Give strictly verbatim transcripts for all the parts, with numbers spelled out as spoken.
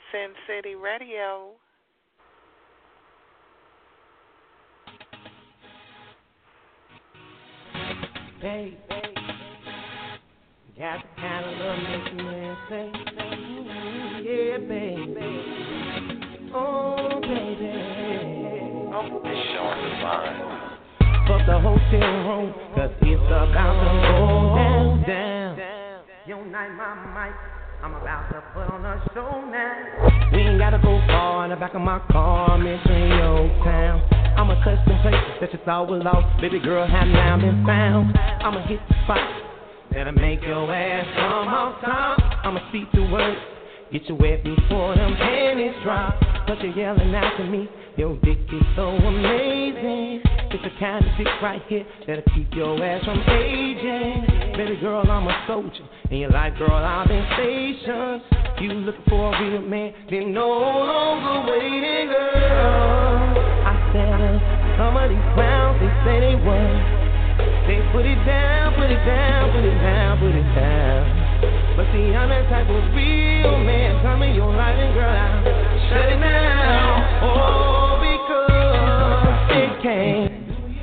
Sin City Radio. Baby, got the kind of love makes a man say, ooh, yeah, baby. Oh, baby. Oh, Sean Divine. Fuck the hotel room, cause it's about to go down, down. Yo, night, my mic, I'm about to put on a show now. We ain't gotta go far in the back of my car, I'm entering your town. I'ma touch some places that you thought were lost. Baby girl, have now been found. I'ma hit the spot that'll make your ass come off top. I'ma speak the words, get you wet before them panties drop. But you're yelling out to me, your dick is so amazing. It's the kind of dick right here that'll keep your ass from aging. Baby girl, I'm a soldier. In your life, girl, I've been stationed. You looking for a real man, then no longer waiting, girl. I said, uh, some of these clowns, they say they won. They put it down, put it down, put it down, put it down. But see, I'm that type of real man. Come in your life and girl, I'll shut it down. Oh, because it can't.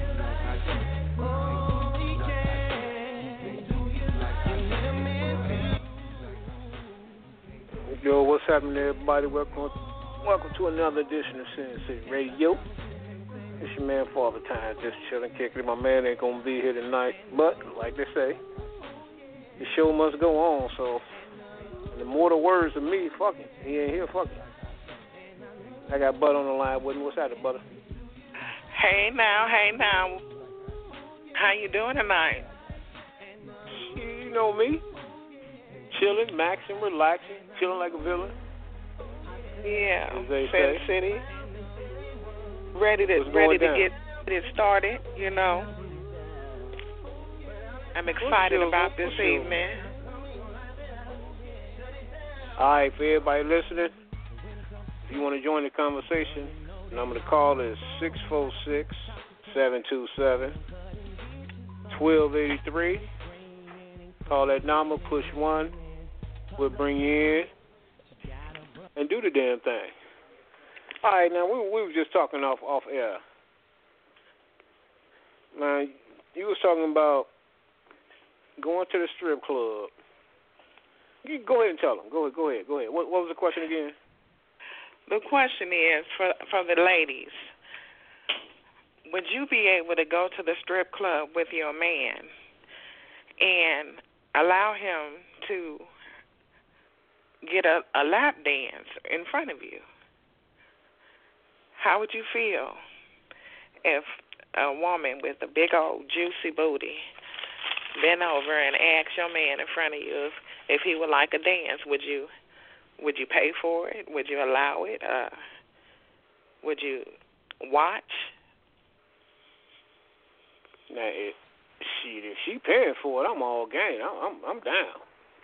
Yo, what's happening, everybody? Welcome, welcome to another edition of Sin City Radio. It's your man, Father Time, just chilling, kicking it. My man ain't gonna be here tonight, but like they say, the show must go on. So, the more the words of me, fuck him. He ain't here, fuck him. I got Bud on the line with me. What's happening, Butter? hey now, hey now. How you doing tonight? You know me, chilling, maxing, relaxing, chilling like a villain. Yeah, As they Sin say. City. Ready to What's ready going to down? get it started. You know, I'm excited What's about yours? this What's yours? evening. All right, for everybody listening, if you want to join the conversation, the number to call is six four six, seven two seven, one two eight three. Call that number, push one. We'll bring you in and do the damn thing. All right, now, we, we were just talking off, off air. Man, you was talking about going to the strip club. You go ahead and tell them. Go ahead, go ahead, go ahead. What, what was the question again? The question is for for the ladies: would you be able to go to the strip club with your man and allow him to get a, a lap dance in front of you? How would you feel if a woman with a big old juicy booty bent over and asked your man in front of you if, if he would like a dance? Would you would you pay for it? Would you allow it? Uh, would you watch? Now, if she if she paying for it, I'm all game. I'm I'm, I'm down.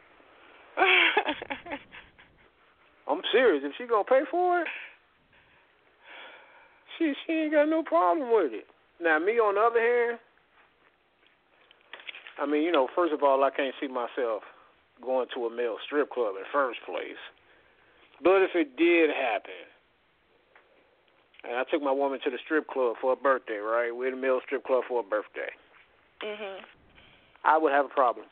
I'm serious. If she gonna pay for it, she she ain't got no problem with it. Now, me on the other hand, I mean, you know, first of all, I can't see myself going to a male strip club in the first place. But if it did happen, and I took my woman to the strip club for her birthday, right? We're in the male strip club for her birthday. Mhm. I would have a problem.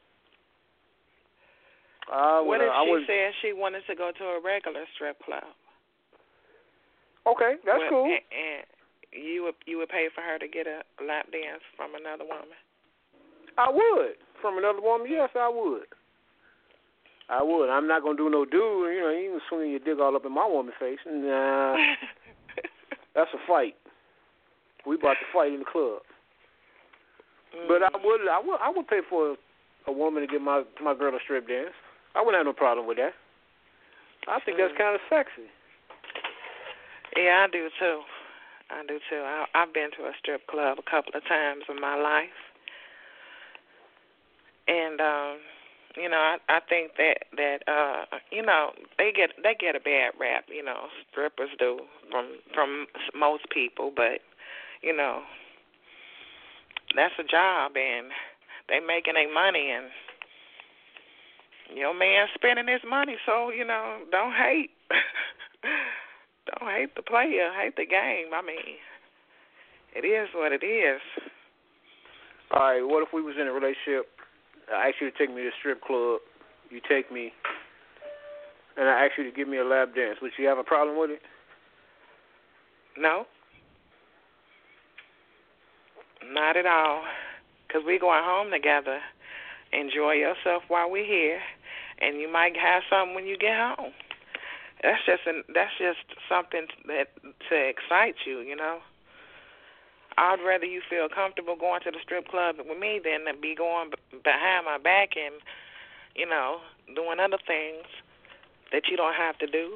I would, What if I she would, said she wanted to go to a regular strip club? Okay, that's Well, cool. And, and you would you would pay for her to get a lap dance from another woman? I would. From another woman, yes, I would. I would. I'm not gonna do no dude. You know, you can swing your dick all up in my woman's face. Nah, that's a fight. We about to fight in the club. Mm. But I would, I would, I would pay for a, a woman to get my my girl a strip dance. I wouldn't have no problem with that. I think that's Mm. kind of sexy. Yeah, I do too. I do too. I, I've been to a strip club a couple of times in my life, and um, you know, I, I think that that uh, you know, they get they get a bad rap. You know, strippers do from from most people, but you know, that's a job, and they making their money, and your man spending his money, so you know, don't hate. hate the player, hate the game. I mean, it is what it is. All right, what if we was in a relationship, I asked you to take me to a strip club, you take me, and I asked you to give me a lap dance. Would you have a problem with it? No. Not at all. Because we're going home together. Enjoy yourself while we're here, and you might have something when you get home. That's just an, that's just something that to excite you, you know. I'd rather you feel comfortable going to the strip club with me than to be going behind my back and, you know, doing other things that you don't have to do.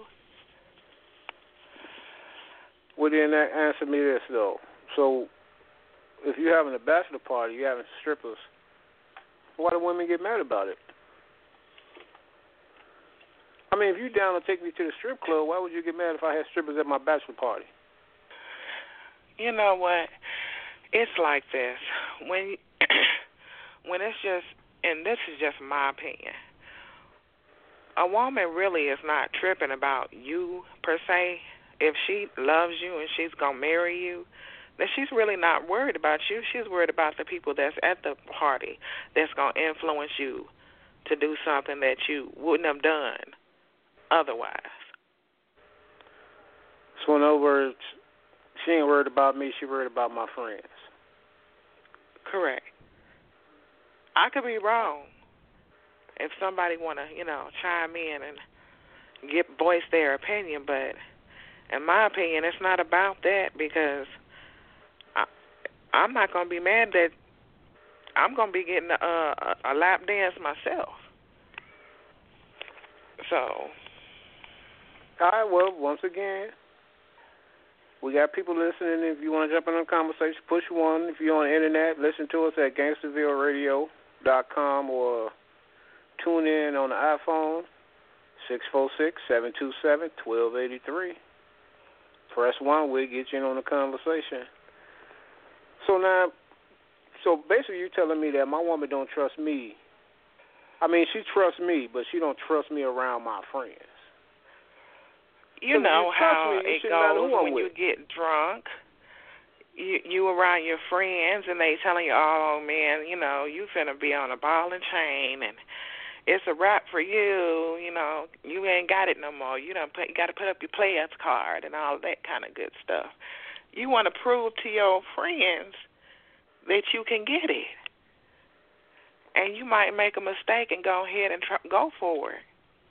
Well, then answer me this, though. So, if you're having a bachelor party, you're having strippers, why do women get mad about it? I mean, if you're down to take me to the strip club, why would you get mad if I had strippers at my bachelor party? You know what? It's like this. When when it's just, and this is just my opinion, a woman really is not tripping about you per se. If she loves you and she's going to marry you, then she's really not worried about you. She's worried about the people that's at the party that's going to influence you to do something that you wouldn't have done otherwise. So in other words, she ain't worried about me, she worried about my friends. Correct. I could be wrong. If somebody want to, you know, chime in and get voice their opinion, but in my opinion, it's not about that because I, I'm not going to be mad that I'm going to be getting a, a, a lap dance myself. So. All right, well, once again, we got people listening. If you want to jump in on the conversation, push one. If you're on the internet, listen to us at gangsterville radio dot com or tune in on the iPhone, six four six, seven two seven, one two eight three. Press one, we'll get you in on the conversation. So now, so basically you're telling me that my woman don't trust me. I mean, she trusts me, but she don't trust me around my friends. You know you how me, it goes when you get drunk. You you around your friends and they telling you, oh man, you know, you finna be on a ball and chain and it's a wrap for you. You know, you ain't got it no more. You done put, you got to put up your player's card and all that kind of good stuff. You want to prove to your friends that you can get it, and you might make a mistake and go ahead and try, go for it.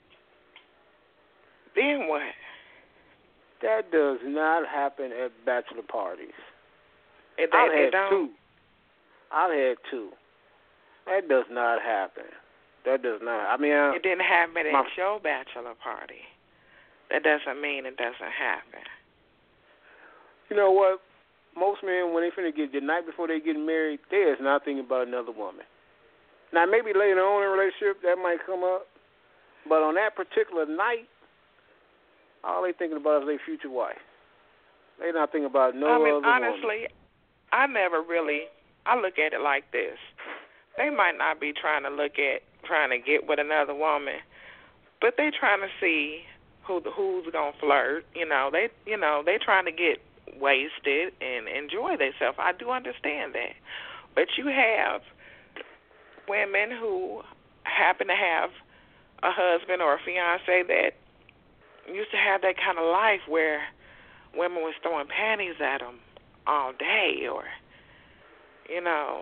Then what? That does not happen at bachelor parties. It, I've it had don't. two. I've had two. That does not happen. That does not. I mean, I, it didn't happen at my, your bachelor party. That doesn't mean it doesn't happen. You know what? Most men, when they finna get the night before they get married, they is not thinking about another woman. Now, maybe later on in a relationship that might come up, but on that particular night, all they thinking about is their future wife. They not thinking about no I mean, other honestly, woman. I never really. I look at it like this. They might not be trying to look at trying to get with another woman, but they trying to see who who's gonna flirt. You know, they you know they trying to get wasted and enjoy themselves. I do understand that, but you have women who happen to have a husband or a fiance that used to have that kind of life where women was throwing panties at them all day, or you know.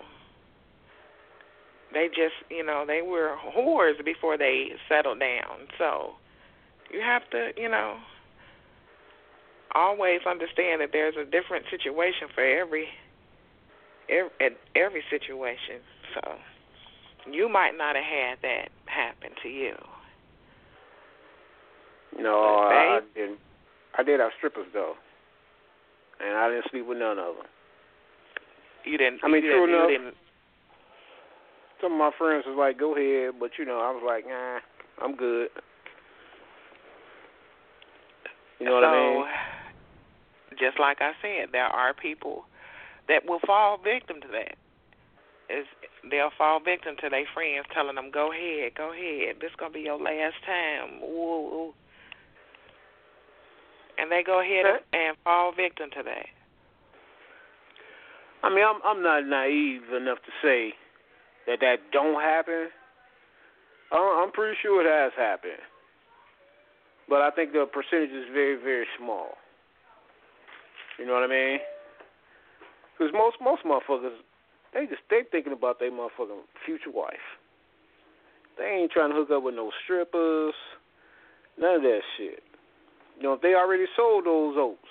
They just, you know, they were whores before they settled down. So you have to, you know, always understand that there's a different situation for every, every, every situation. So you might not have had that happen to you. No, I, I didn't. I did have strippers, though. And I didn't sleep with none of them. You didn't? I mean, you true didn't, enough. You didn't, Some of my friends was like, go ahead, but, you know, I was like, nah, I'm good. You know so, what I mean? Just like I said, there are people that will fall victim to that. Is they'll fall victim to their friends telling them, go ahead, go ahead, this is going to be your last time. Ooh, ooh. and they go ahead and, and fall victim to that. I mean, I'm I'm not naive enough to say that that don't happen. I'm pretty sure it has happened, but I think the percentage is very, very small. You know what I mean? Because most most motherfuckers, they just they thinking about their motherfucking future wife. They ain't trying to hook up with no strippers, none of that shit. You know, if they already sold those oats.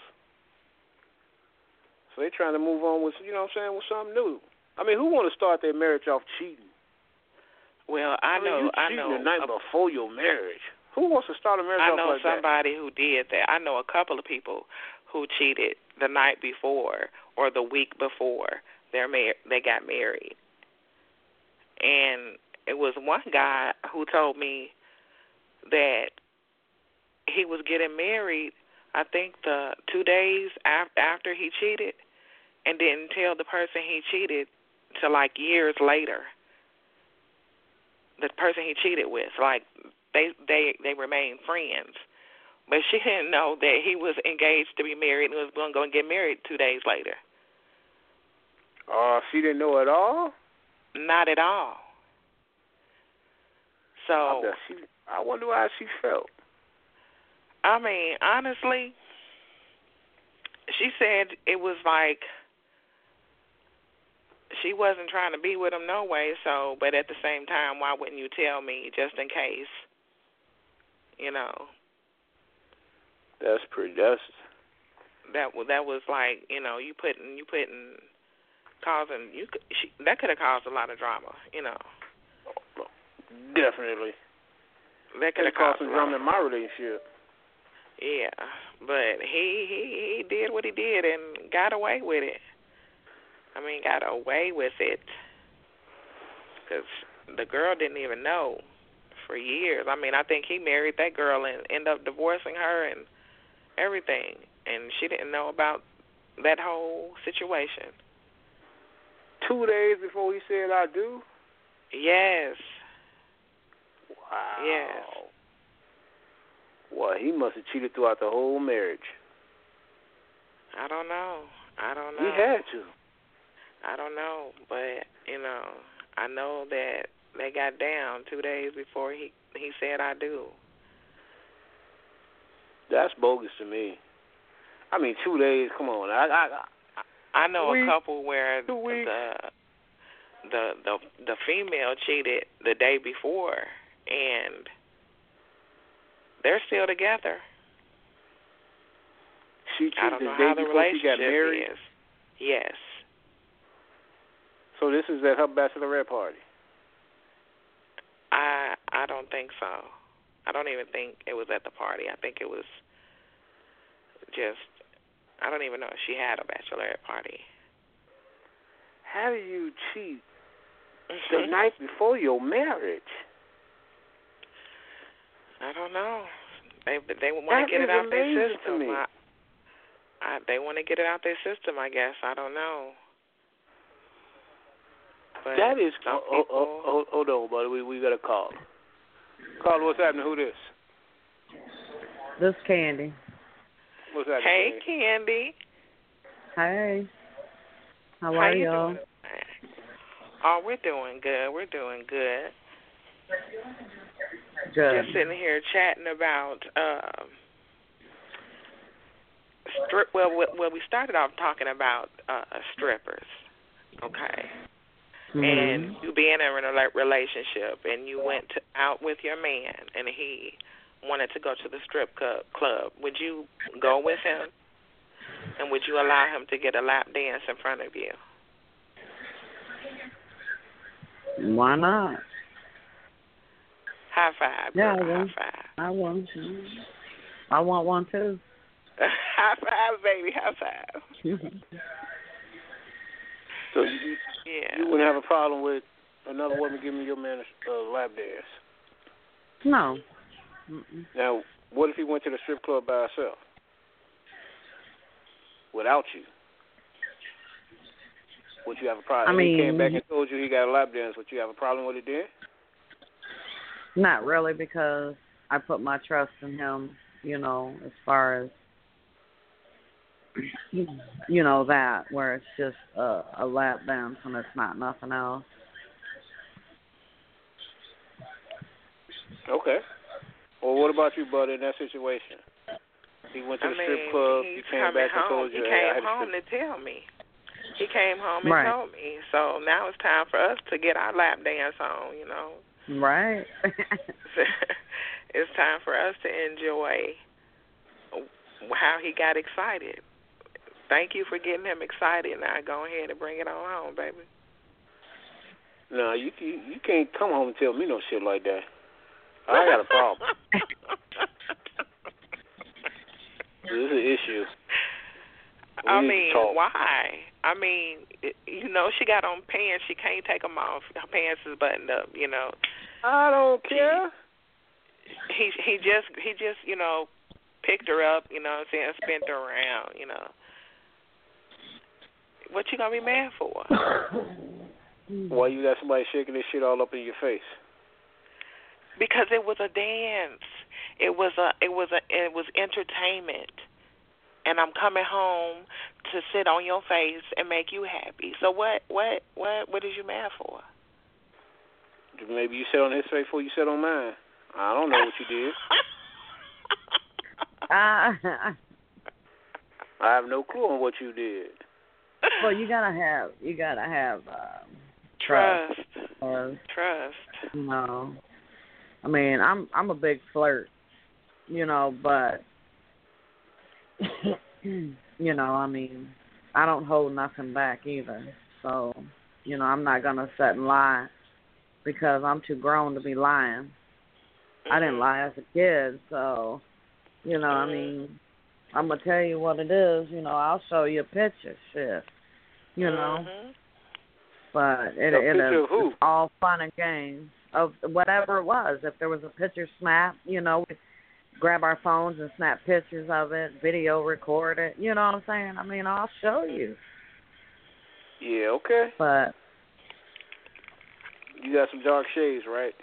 So they trying to move on with, you know what I'm saying, with something new. I mean, who want to start their marriage off cheating? Well, I, I mean, know, you I know, cheating the night before your marriage. Who wants to start a marriage I off know like somebody that? who did that. I know a couple of people who cheated the night before or the week before their mar- they got married. And it was one guy who told me that he was getting married, I think the two days after he cheated, and didn't tell the person he cheated till like years later. The person he cheated with, like they they they remained friends, but she didn't know that he was engaged to be married and was going to go and get married two days later. Oh, uh, she didn't know at all? Not at all. So I, bet she, I wonder how she felt. I mean, honestly, she said it was like she wasn't trying to be with him no way, so, but at the same time, why wouldn't you tell me just in case, you know? That's pretty, that's... That, that was like, you know, you putting, you putting, causing, you could, she, that could have caused a lot of drama, you know. Definitely. That could have caused caused some drama in my relationship. Yeah, but he, he he did what he did and got away with it. I mean, got away with it because the girl didn't even know for years. I mean, I think he married that girl and ended up divorcing her and everything, and she didn't know about that whole situation. Two days before he said I do? Yes. Wow. Yes. Well, he must have cheated throughout the whole marriage. I don't know. I don't know. He had to. I don't know, but, you know, I know that they got down two days before he, he said I do. That's bogus to me. I mean, two days, come on. I I, I know week, a couple where the, the the the female cheated the day before, and they're still together. She cheated I don't know the day how the before she got relationship married? is. Yes. So this is at her bachelorette party? I I don't think so. I don't even think it was at the party. I think it was just, I don't even know if she had a bachelorette party. How do you cheat the night before your marriage? I don't know. They they want to get it out their system. I, I, they want to get it out their system, I guess. I don't know. But that is. Oh, oh, oh, oh, hold on, buddy. We we got a call. Call. What's happening? Who this? This Candy. What's happening? Hey, Candy. Hey. How, How are you y'all? doing? Oh, we're doing good. We're doing good. Good. Just sitting here chatting about um, strip. Well, well, we started off talking about uh, strippers. Okay. Mm-hmm. And you being in a relationship, and you went to, out with your man, and he wanted to go to the strip club, club, would you go with him? And would you allow him to get a lap dance in front of you? Why not? High five, yeah, girl, I want. high five. I want. I want one too. High five, baby, high five. So you, yeah. you wouldn't have a problem with another woman giving your man a uh, lap dance? No. Mm-mm. Now, what if he went to the strip club by himself? Without you? Would you have a problem? I mean, he came back and told you he got a lap dance. Would you have a problem with it then? Not really, because I put my trust in him, you know, as far as you know, that where it's just a, a lap dance and it's not nothing else. Okay. Well, what about you, buddy, in that situation? He went to I the mean, strip club. he's You came coming back and home. told you, He hey, I came had home to to tell me. He came home and Right. told me. So now it's time for us to get our lap dance on, you know. Right. It's time for us to enjoy how he got excited. Thank you for getting him excited. Now go ahead and bring it on home, baby. No, you, you you can't come home and tell me no shit like that. I got a problem. This is an issue. We I need mean, to talk. why? I mean, it, you know, she got on pants. She can't take them off. Her pants is buttoned up, you know. I don't care. He he just he just you know picked her up, you know what I'm saying, spent her around, you know. What you gonna be mad for? Why you got somebody shaking this shit all up in your face? Because it was a dance. It was a it was a it was entertainment. And I'm coming home to sit on your face and make you happy. So what what what what is you mad for? Maybe you sit on his face before you sit on mine. I don't know what you did. uh, I have no clue on what you did. well, you gotta have you gotta have um, trust. Or, trust. You know, I mean, I'm I'm a big flirt, you know, but you know, I mean, I don't hold nothing back either. So, you know, I'm not gonna sit and lie because I'm too grown to be lying. Mm-hmm. I didn't lie as a kid, so, you know, mm-hmm. I mean, I'm going to tell you what it is. You know, I'll show you a picture, shit, you know. Mm-hmm. But it, a it picture is of who? it's all fun and games of whatever it was. If there was a picture snap, you know, we'd grab our phones and snap pictures of it, video record it. You know what I'm saying? I mean, I'll show you. Yeah, okay. But you got some dark shades, right?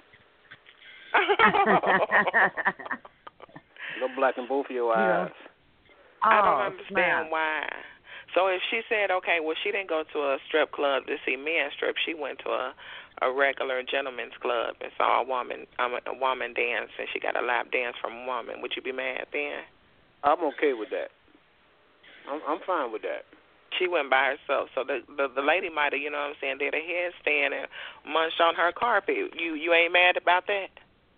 No black in both of your eyes. Yeah. Oh, I don't understand snap. why. So if she said, okay, well, she didn't go to a strip club to see men strip. She went to a, a regular gentleman's club and saw a woman um, a woman dance, and she got a lap dance from a woman. Would you be mad then? I'm okay with that. I'm, I'm fine with that. She went by herself, so the the, the lady might have, you know what I'm saying, did a headstand and munched on her carpet. You you ain't mad about that?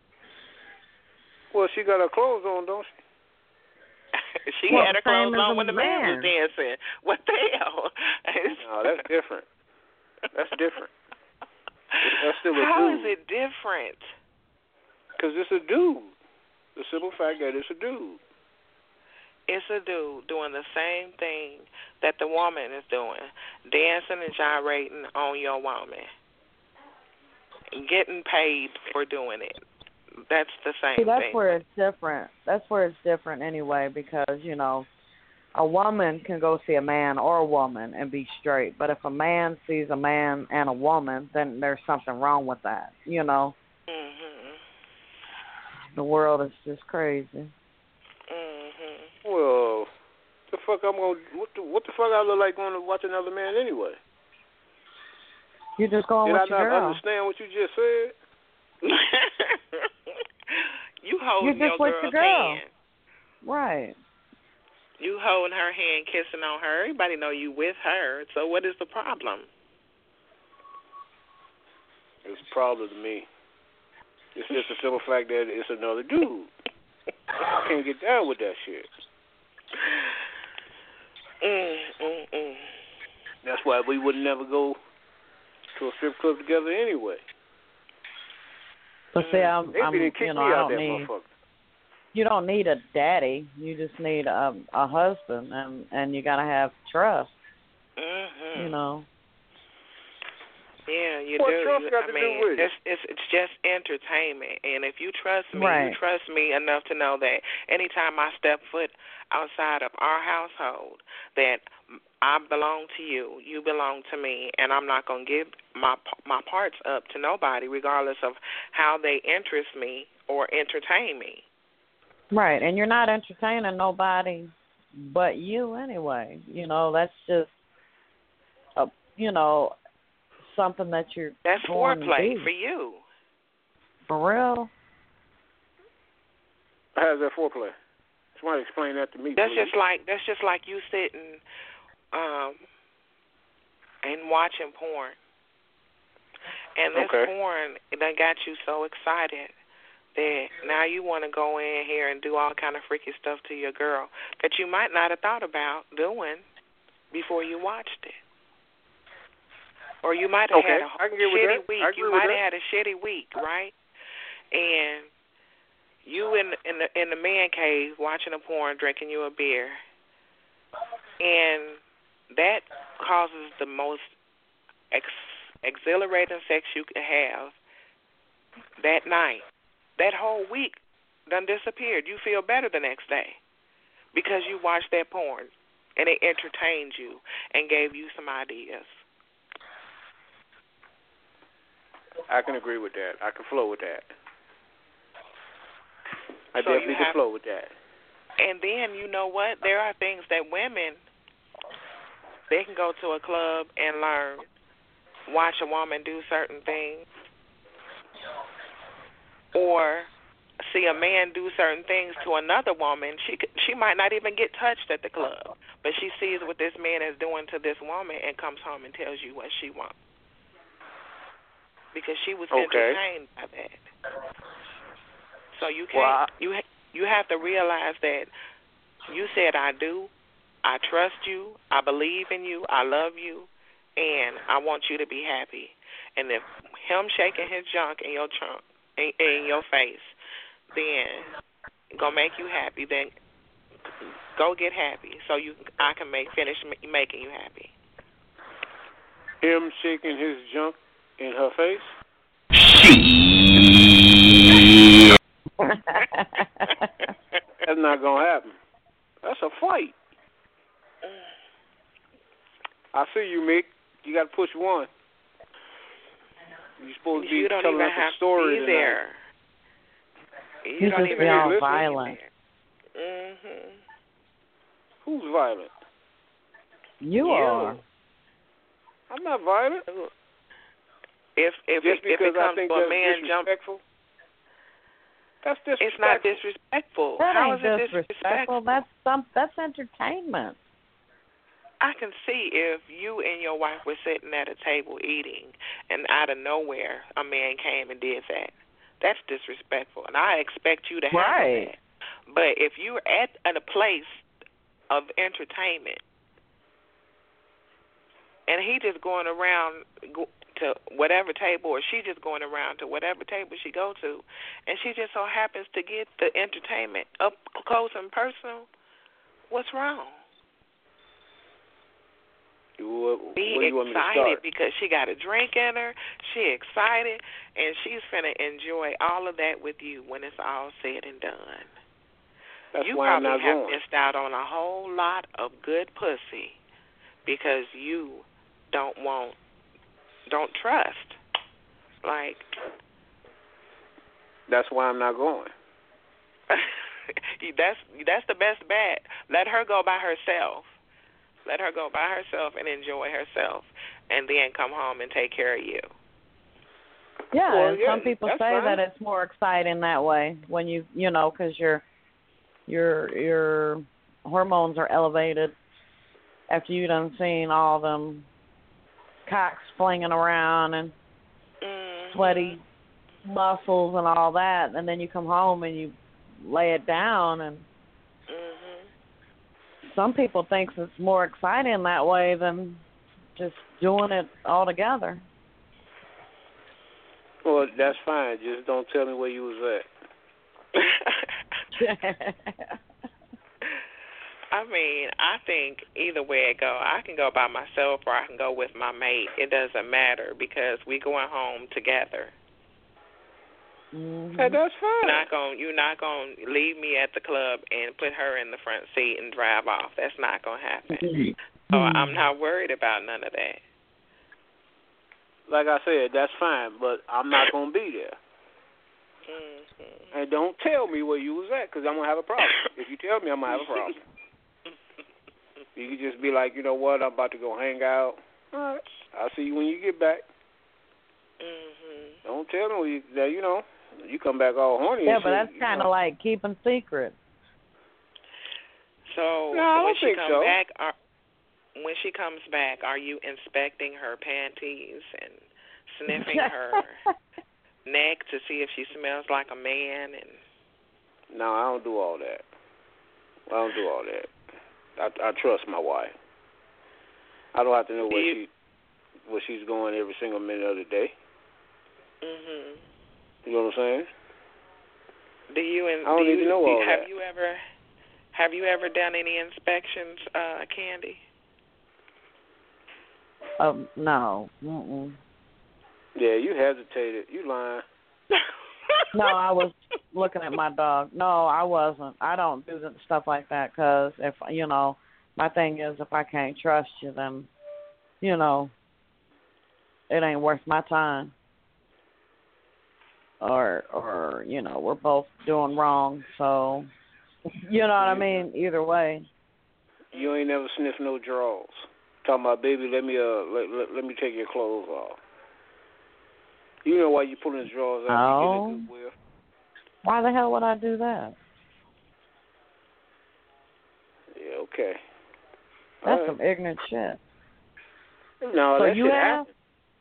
Well, she got her clothes on, don't she? She well, had her clothes on when the man. man was dancing. What the hell? No, that's different. That's different. That's still a How dude. is it different? Because it's a dude. The simple fact that it's a dude. It's a dude doing the same thing that the woman is doing, dancing and gyrating on your woman, getting paid for doing it. That's the same See, that's thing. where it's different. That's where it's different anyway, because, you know, a woman can go see a man or a woman and be straight. But if a man sees a man and a woman, then there's something wrong with that, you know. Mhm. The world is just crazy. Mhm. Well, the fuck I'm gonna what the what the fuck I look like going to watch another man anyway? You just going Did with I your not girl. understand what you just said? You holding You just your with girl's your girl. hand. Right. You holding her hand, kissing on her. Everybody know you with her. So what is the problem? It's a problem to me. It's just a simple fact that it's another dude. I can't get down with that shit. Mm, mm, mm. That's why we would never go to a strip club together anyway. But see, I'm, They I'm didn't kick you know, me I out don't that need. motherfucker. You don't need a daddy. You just need a a husband, and and you gotta have trust. Mhm. You know. Yeah, you What do. trust You, got I to mean, do with it? it's it's it's just entertainment, and if you trust me, Right. you trust me enough to know that anytime I step foot outside of our household, that I belong to you, you belong to me, and I'm not gonna give my my parts up to nobody, regardless of how they interest me or entertain me. Right, and you're not entertaining nobody but you anyway. You know, that's just a you know something that you're That's going to foreplay do. for you. For real. How's that foreplay? Somebody explain that to me. That's please. just like that's just like you sitting um, and watching porn, and this Okay. porn done got you so excited that now you want to go in here and do all kind of freaky stuff to your girl that you might not have thought about doing before you watched it. Or you might have Okay. had a I can get with shitty that. week. I agree You with might that. have had a shitty week, right? And you in in the in the man cave watching a porn, drinking you a beer, and that causes the most ex- exhilarating sex you could have that night. That whole week done disappeared. You feel better the next day because you watched that porn and it entertained you and gave you some ideas. I can agree with that. I can flow with that. I So you definitely have- can flow with that. And then, you know what? There are things that women, they can go to a club and learn, watch a woman do certain things, or see a man do certain things to another woman. She could, she might not even get touched at the club, but she sees what this man is doing to this woman and comes home and tells you what she wants. Because she was Okay. entertained by that. So you can't, Well, I, you ha- you have to realize that you said I do, I trust you, I believe in you, I love you, and I want you to be happy. And if him shaking his junk in your trunk, in, in your face, then gonna make you happy. Then go get happy, so you I can make finish making you happy. him shaking his junk in her face? That's not going to happen. That's a fight. I see you, Mick. You got to push one. You're supposed to be You don't telling even us have a story to be tonight. there. You You don't just even be have all to be violent. there. Mhm. Who's violent? You, You. are. I'm not violent. If if Just it, if because it comes I think to a that's man jump, disrespectful. That's disrespectful. it's not disrespectful. That How ain't is it disrespectful. disrespectful? That's some. That's entertainment. I can see if you and your wife were sitting at a table eating, and out of nowhere a man came and did that. That's disrespectful, and I expect you to handle Right. that. But if you're at, at a place of entertainment, and he just going around go, to whatever table, or she just going around to whatever table she go to, and she just so happens to get the entertainment up close and personal, what's wrong? What, Be what do you want me to excited start? because she got a drink in her. She excited, and she's finna enjoy all of that with you when it's all said and done. That's you why I'm probably not have going. missed out on a whole lot of good pussy because you don't want, don't trust. Like, that's why I'm not going. that's that's the best bet. Let her go by herself. Let her go by herself and enjoy herself, and then come home and take care of you. Yeah, Well, and yeah, some people that's say fine. that it's more exciting that way when you, you know, because your your your hormones are elevated after you done seen all them cocks flinging around and Mm-hmm. sweaty muscles and all that, and then you come home and you lay it down, and Mhm. some people think it's more exciting that way than just doing it all together. Well, that's fine. Just don't tell me where you was at. I mean, I think either way it go, I can go by myself or I can go with my mate. It doesn't matter because we going home together. Mm-hmm. Hey, that's fine. You're not going you're not going to leave me at the club and put her in the front seat and drive off. That's not going to happen. So I'm not worried about none of that. Like I said, that's fine, but I'm not going to be there. Mm-hmm. And don't tell me where you was at because I'm going to have a problem. If you tell me, I'm going to have a problem. You could just be like, you know what, I'm about to go hang out. All right, I'll see you when you get back. Mhm. Don't tell them you, that, you know, you come back all horny. Yeah, and but shit, that's you kind of know. like keeping secrets. So No, I when don't she think comes so. back, are, when she comes back, are you inspecting her panties and sniffing her neck to see if she smells like a man? And No, I don't do all that. I don't do all that. I, I trust my wife. I don't have to know Do where you- she where she's going every single minute of the day. Mhm. You know what I'm saying? Do you and I don't do need you, to know do, all have that. you ever have you ever done any inspections, uh, Candy? Um, no. Mm-mm. Yeah, you hesitated. You lying. No, I was looking at my dog. No, I wasn't. I don't do that, stuff like that because if, you know, my thing is if I can't trust you, then, you know, it ain't worth my time. Or, or you know, we're both doing wrong. So, you know what I mean? Either way. You ain't never sniffed no drawers. Talking about, baby, let me uh let, let, let me take your clothes off. You know why you pulling the drawers out? Oh. You get a good whiff. Why the hell would I do that? Yeah, okay. That's All right. some ignorant shit. No, So that you shit have? happened.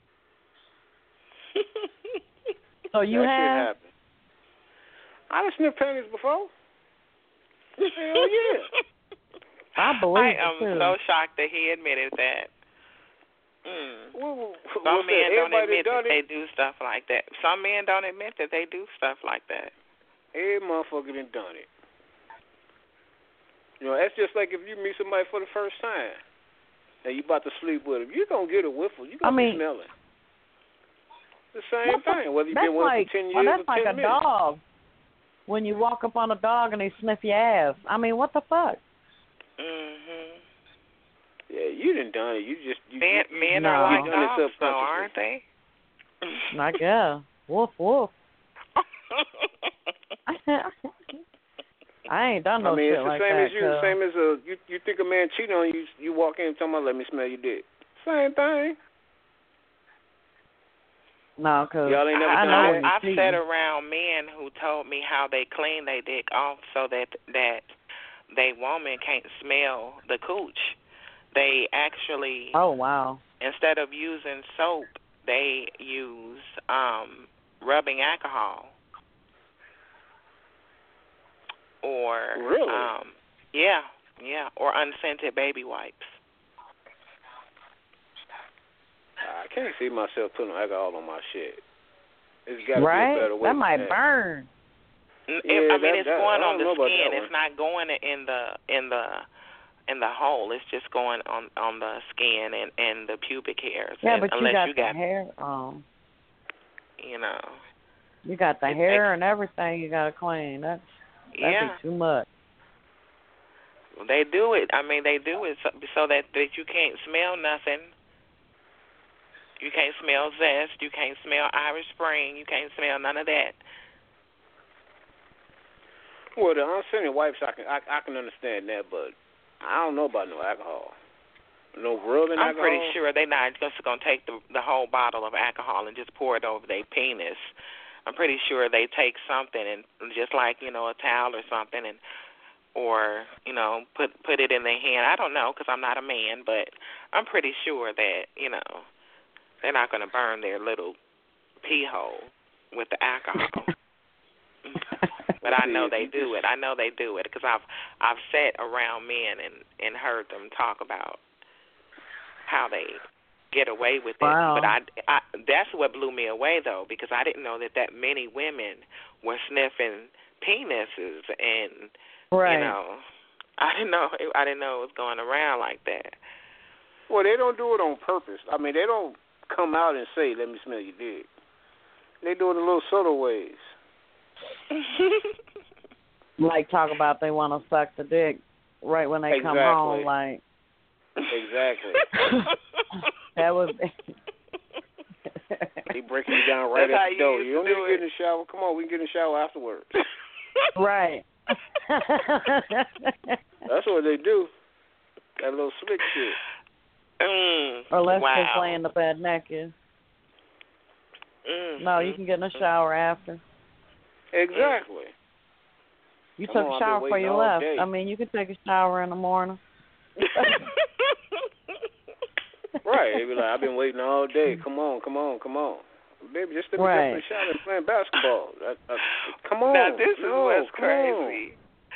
So you that have? shit happened. I done sniffed panties before. Hell yeah. I believe I it, am too. so shocked that he admitted that. Mm. Well, well, Some what's men that? don't Everybody admit done that it. they do stuff like that. Some men don't admit that they do stuff like that. Every motherfucker done done it. You know, that's just like if you meet somebody for the first time and you about to sleep with them, you're going to get a whiffle. You're going I to mean, be smelling. The same that's thing, whether you've that's been with like, them for ten well, years that's or like ten a minutes. dog. When you walk up on a dog and they sniff your ass. I mean, what the fuck? Mhm. Yeah, you done done it. You just you, Men, you, men No. are like you done it dogs, though, subconsciously. aren't they? I guess. Woof, woof. I ain't done no I mean, shit it's the like same that. as you. cuz- Same as a you. You think a man cheating on you? You walk in and tell him, "Let me smell your dick." Same thing. No, because Y'all ain't never I done know that? when you're I've cheating. sat around men who told me how they clean their dick off so that that they woman can't smell the cooch. They actually, Oh, wow. instead of using soap, they use um, rubbing alcohol or Really? um, yeah, yeah, or unscented baby wipes. I can't see myself putting alcohol on my shit. It's got to Right? be a better way. That might than burn. N- Yeah, I mean, that- it's that- going I on don't know the about that skin. one. It's not going in the in the in the hole. It's just going on on the skin and, and the pubic hairs. Yeah, and but you unless got you the got, hair on. you know, You got the It hair takes- and everything you got to clean. That's, that'd yeah, be too much. they do it. I mean, they do it so, so that that you can't smell nothing. You can't smell zest. You can't smell Irish Spring. You can't smell none of that. Well, the unscented wipes, I can I, I can understand that, but I don't know about no alcohol. No rubbing I'm alcohol. pretty sure they're not just going to take the the whole bottle of alcohol and just pour it over their penis. I'm pretty sure they take something and just like, you know, a towel or something, and or you know put put it in their hand. I don't know because I'm not a man, but I'm pretty sure that you know they're not going to burn their little pee hole with the alcohol. But I know they do it. I know they do it because I've I've sat around men and and heard them talk about how they get away with it. Wow. But I, I that's what blew me away though, because I didn't know that that many women were sniffing penises, and Right. you know, I didn't know I didn't know it was going around like that. Well, they don't do it on purpose. I mean, they don't come out and say, "Let me smell your dick." They do it in little subtle ways. Like talk about they want to suck the dick right when they come Exactly. home. Like Exactly. that was. They breaking you down right That's how at the you door. used You to don't need do to get it. in the shower. Come on, we can get in the shower afterwards. Right. That's what they do. That little slick shit. Mm, Or let's wow. just lay in the bed naked. Mm, No, you can get in the shower after. Exactly. You Come took on, a I've shower been before waiting you all left. day. I mean, you could take a shower in the morning. Right. They be like, I've been waiting all day. Come on, come on, come on. Baby, just let me Right. jump in the shower and playing basketball. I, I, come on. Now this is no, what's come crazy.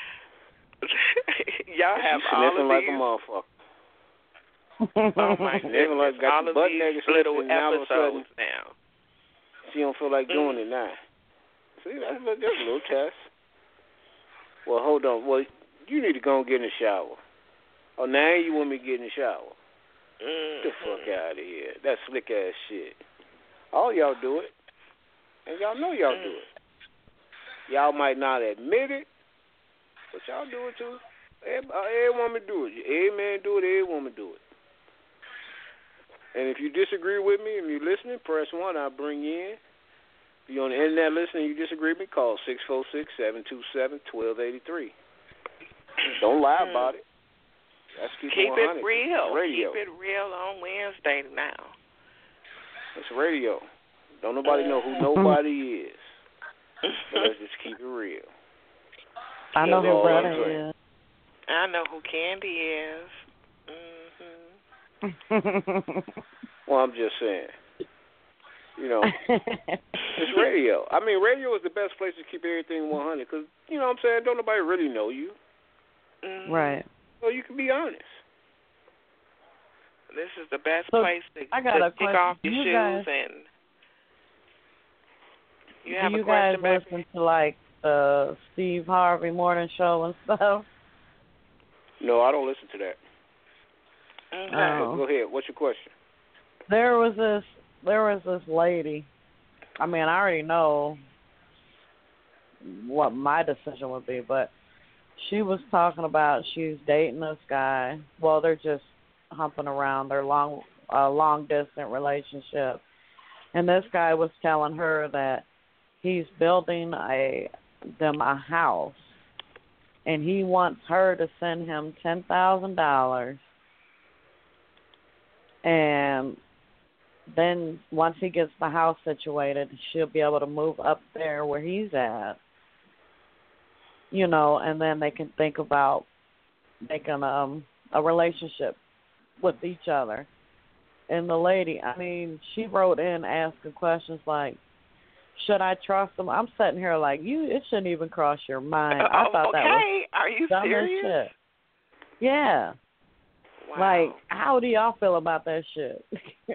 Y'all On. have You all sniffing of like these. a motherfucker. Oh my Sniffing like goodness! got All your of butt these naked little sniffing, now all of a sudden episodes now. she don't feel like doing Mm. it now. See, that's, that's a little test. Well, hold on. Well, you need to go and get in the shower. Oh, now you want me to get in the shower. Mm. Get the fuck out of here. That slick ass shit. All y'all do it. And y'all know y'all Mm. do it. Y'all might not admit it, but y'all do it too. Every, uh, every woman do it. Every man do it. Every woman do it. And if you disagree with me, if you're listening, press one. I'll bring you in. If you're on the internet listening, you disagree with me, call six four six, seven two seven, one two eight three. Don't lie about it. That's keep, Keep it it real. Radio. Keep it real on Wednesday now. It's radio. Don't nobody know who nobody is. So let's just keep it real. I know That's who all I'm brother saying. is. I know who Candy is. Mhm. Well, I'm just saying. You know, it's radio. I mean, radio is the best place to keep everything one hundred because, you know what I'm saying, don't nobody really know you. Mhm. Right. So you can be honest. This is the best So, place to, I got to a kick question. off your You shoes guys- and. You Do have you a question, guys baby? listen to like the Steve Harvey morning show and stuff? No, I don't listen to that. Okay. Oh. Go ahead. What's your question? There was this there was this lady. I mean, I already know what my decision would be, but she was talking about she's dating this guy. Well, they're just humping around. They're long a long distance relationship. And this guy was telling her that he's building a them a house and he wants her to send him ten thousand dollars. And then once he gets the house situated, she'll be able to move up there where he's at. You know, and then they can think about making um, a relationship with each other. And the lady, I mean, she wrote in asking questions like, should I trust him? I'm sitting here like, you. It shouldn't even cross your mind. I Oh, thought okay. that was Are you dumb as serious? shit. Yeah. Wow. Like, how do y'all feel about that shit?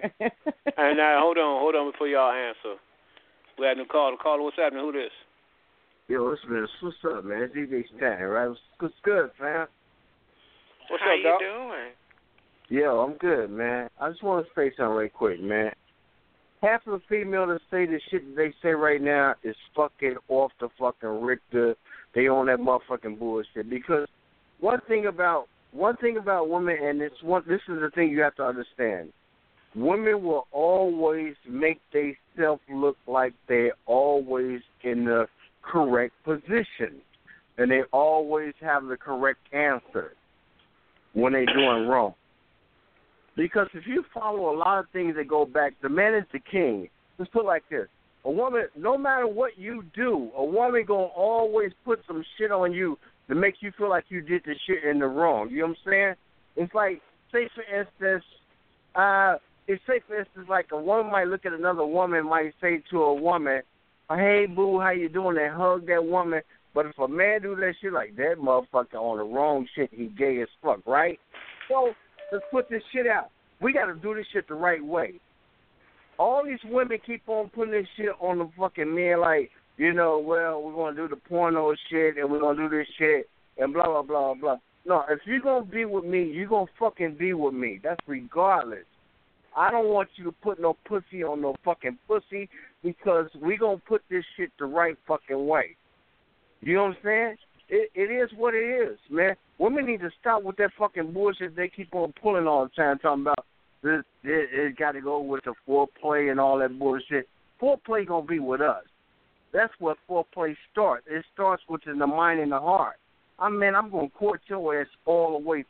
And now, hold on, hold on before y'all answer. We had a new caller. Caller, what's happening? Who this? Yo, it's Vince. What's up, man? It's D J Stan, right? What's, what's good, fam? What's How up, you dog? doing? Yo, I'm good, man. I just want to say something right quick, man. Half of the female that say the shit that they say right now is fucking off the fucking Richter. They on that motherfucking bullshit. Because one thing about one thing about women, and this one, this is the thing you have to understand. Women will always make themselves look like they're always in the correct position, and they always have the correct answer when they're doing wrong. Because if you follow a lot of things that go back, the man is the king. Let's put it like this. A woman, no matter what you do, a woman going to always put some shit on you to make you feel like you did the shit in the wrong. You know what I'm saying? It's like, say for instance, uh, it's say for instance, like a woman might look at another woman, might say to a woman, hey, boo, how you doing? And hug that woman. But if a man do that shit, like, that motherfucker on the wrong shit, he gay as fuck, right? So, let's put this shit out. We got to do this shit the right way. All these women keep on putting this shit on the fucking men like, you know, well, we're going to do the porno shit and we're going to do this shit and blah, blah, blah, blah. No, if you're going to be with me, you're going to fucking be with me. That's regardless. I don't want you to put no pussy on no fucking pussy because we going to put this shit the right fucking way. You know what I'm saying? It, it is what it is, man. Women need to stop with that fucking bullshit they keep on pulling all the time, talking about this, it, it got to go with the foreplay and all that bullshit. Foreplay going to be with us. That's what foreplay starts. It starts within the mind and the heart. I mean, I'm going to court your ass all the way through.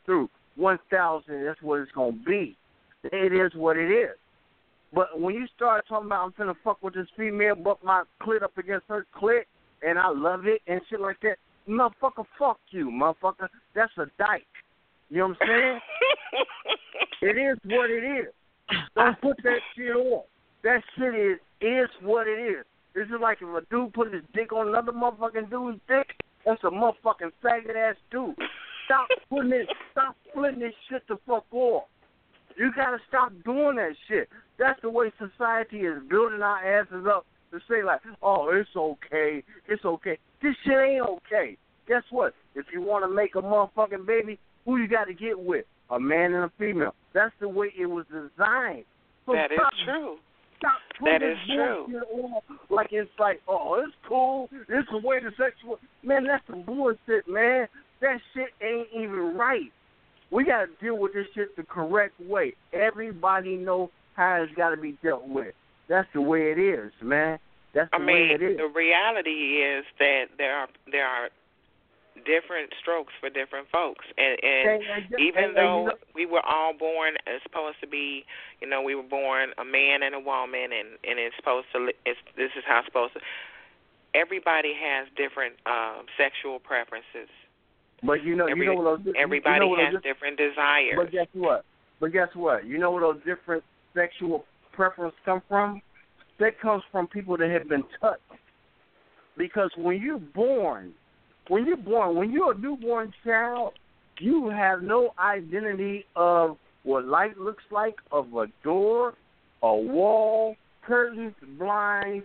one thousand, that's what it's going to be. It is what it is. But when you start talking about I'm finna fuck with this female, but my clit up against her clit, and I love it and shit like that, motherfucker, fuck you, motherfucker. That's a dyke. You know what I'm saying? It is what it is. Don't put that shit on. That shit is is what it is. This is like if a dude put his dick on another motherfucking dude's dick, that's a motherfucking faggot ass dude. Stop putting it, stop splitting this shit the fuck off. You gotta stop doing that shit. That's the way society is building our asses up to say like, oh, it's okay, it's okay. This shit ain't okay. Guess what? If you want to make a motherfucking baby, who you got to get with? A man and a female. That's the way it was designed. So that stop, is true. Stop that is true. On, like it's like, oh, it's cool. It's the way the sexual. Man, that's some bullshit, man. That shit ain't even right. We got to deal with this shit the correct way. Everybody know how it's got to be dealt with. That's the way it is, man. That's the I way mean, it is. the reality is that there are there are different strokes for different folks, and, and, and even and, though and, you know, we were all born as supposed to be, you know, we were born a man and a woman, and, and it's supposed to, it's, this is how it's supposed to. Everybody has different uh, sexual preferences. But you know, Every, you know what those, everybody you know has those, different desires. But guess what? But guess what? You know where those different sexual preferences come from? That comes from people that have been touched. Because when you're born, when you're born, when you're a newborn child, you have no identity of what light looks like, of a door, a wall, curtains, blinds,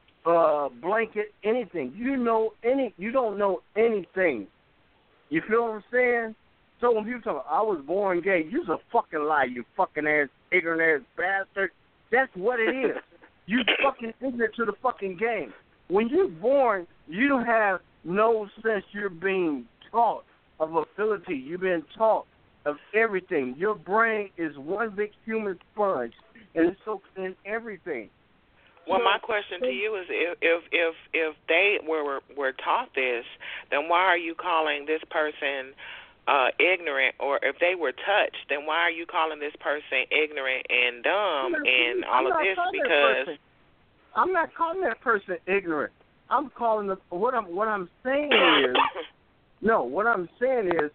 uh, blanket, anything. You know any? You don't know anything. You feel what I'm saying? So when people talk, I was born gay, you's a fucking lie, you fucking ass, ignorant ass bastard. That's what it is. You fucking ignorant to the fucking game. When you're born, you don't have no sense you're being taught of ability. You're being taught of everything. Your brain is one big human sponge, and it soaks in everything. Well, so, my question to you is, if if if, if they were were taught this, then why are you calling this person uh, ignorant? Or if they were touched, then why are you calling this person ignorant and dumb not, and I'm all of this? Because I'm not calling that person ignorant. I'm calling the what I'm what I'm saying is no. What I'm saying is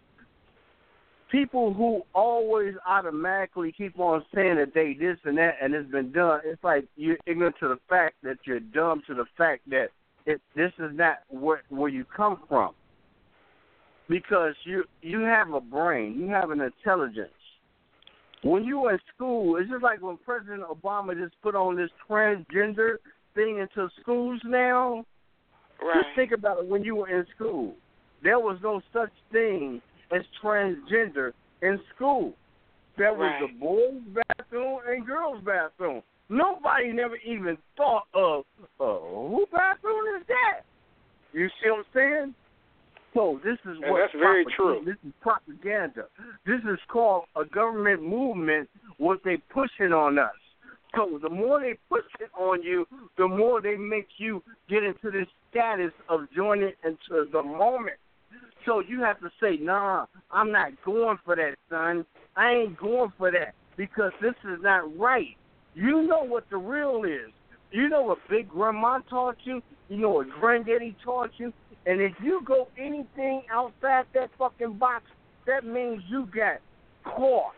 people who always automatically keep on saying that they this and that and it's been done. It's like you're ignorant to the fact that you're dumb to the fact that it, this is not where where you come from. Because you you have a brain, you have an intelligence. When you were in school, it's just like when President Obama just put on this transgender thing into schools now. Right. Just think about it when you were in school. There was no such thing as transgender in school. There was right. the boys' bathroom and girls' bathroom. Nobody never even thought of, oh, who bathroom is that? You see what I'm saying? So this is and what that's very true. This is propaganda. This is called a government movement, what they pushing on us. So the more they push it on you, the more they make you get into this status of joining into the moment. So you have to say, nah, I'm not going for that, son. I ain't going for that because this is not right. You know what the real is. You know what Big Grandma taught you. You know what Granddaddy taught you. And if you go anything outside that fucking box, that means you got caught.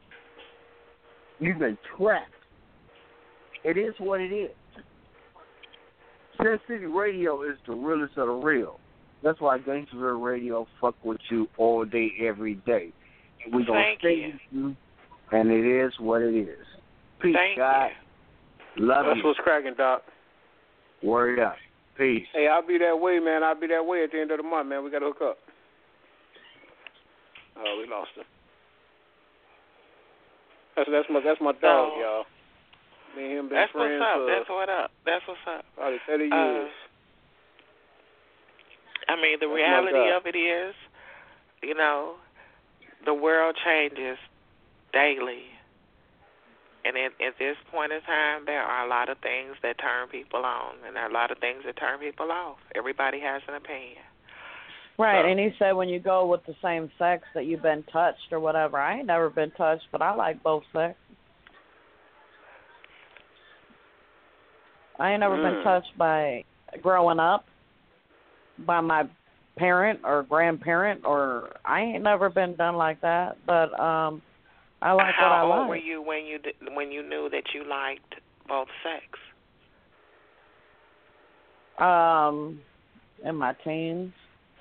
You've been trapped. It is what it is. Sin City Radio is the realest of the real. That's why Gangster Radio fuck with you all day, every day. And we're going to stay with you, and it is what it is. Peace, Thank God. You. Love That's you. what's cracking, Doc. Word up. Peace. Hey, I'll be that way, man. I'll be that way at the end of the month, man. We got to hook up. Oh, we lost him. That's that's my that's my dog, so, y'all. Me and him been that's friends what's up. for That's what up. That's what's up. probably thirty uh, years. I mean, the That's reality of it is, you know, the world changes daily. And at, at this point in time, there are a lot of things that turn people on, and there are a lot of things that turn people off. Everybody has an opinion. Right, So, and he said when you go with the same sex that you've been touched or whatever. I ain't never been touched, but I like both sex. I ain't never mm. been touched by growing up by my parent or grandparent, or I ain't never been done like that. But um, I like How what I old like. were you when you did, when you knew that you liked both sex? Um, in my teens.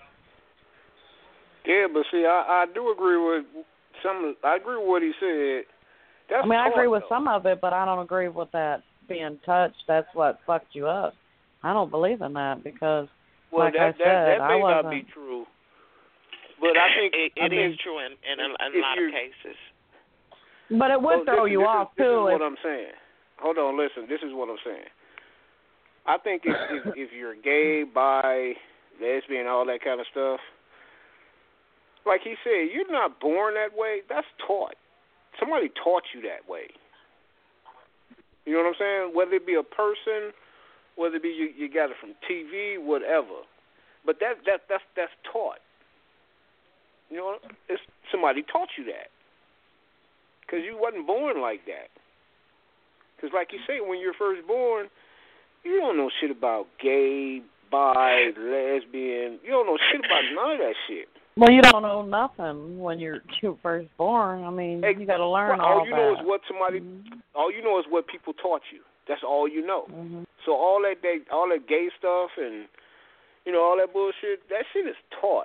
Yeah, but see, I, I do agree with some. I agree with what he said. That's I mean, I taught, agree with though. some of it, but I don't agree with that being touched. That's what fucked you up. I don't believe in that because, Well, like that I that said, that I may wasn't. not be true. But I think it, I it think is true in, in a, in if a lot you, of cases. But it would well, throw listen, you this off is, this too. This is if, what I'm saying. Hold on, listen. This is what I'm saying. I think if if, if you're gay, bi, lesbian, all that kind of stuff, like he said, you're not born that way. That's taught. Somebody taught you that way. You know what I'm saying? Whether it be a person, whether it be you, you got it from T V, whatever. But that that that's that's taught. You know, it's somebody taught you that because you wasn't born like that. Because like you say, when you're first born, you don't know shit about gay, bi, lesbian. You don't know shit about none of that shit. well, you don't know nothing when you're you first born. I mean, Hey, you got to learn well, all, all you that. know is what somebody. Mm-hmm. All you know is what people taught you. That's all you know. Mm-hmm. So all that they, all that gay stuff and you know all that bullshit, that shit is taught.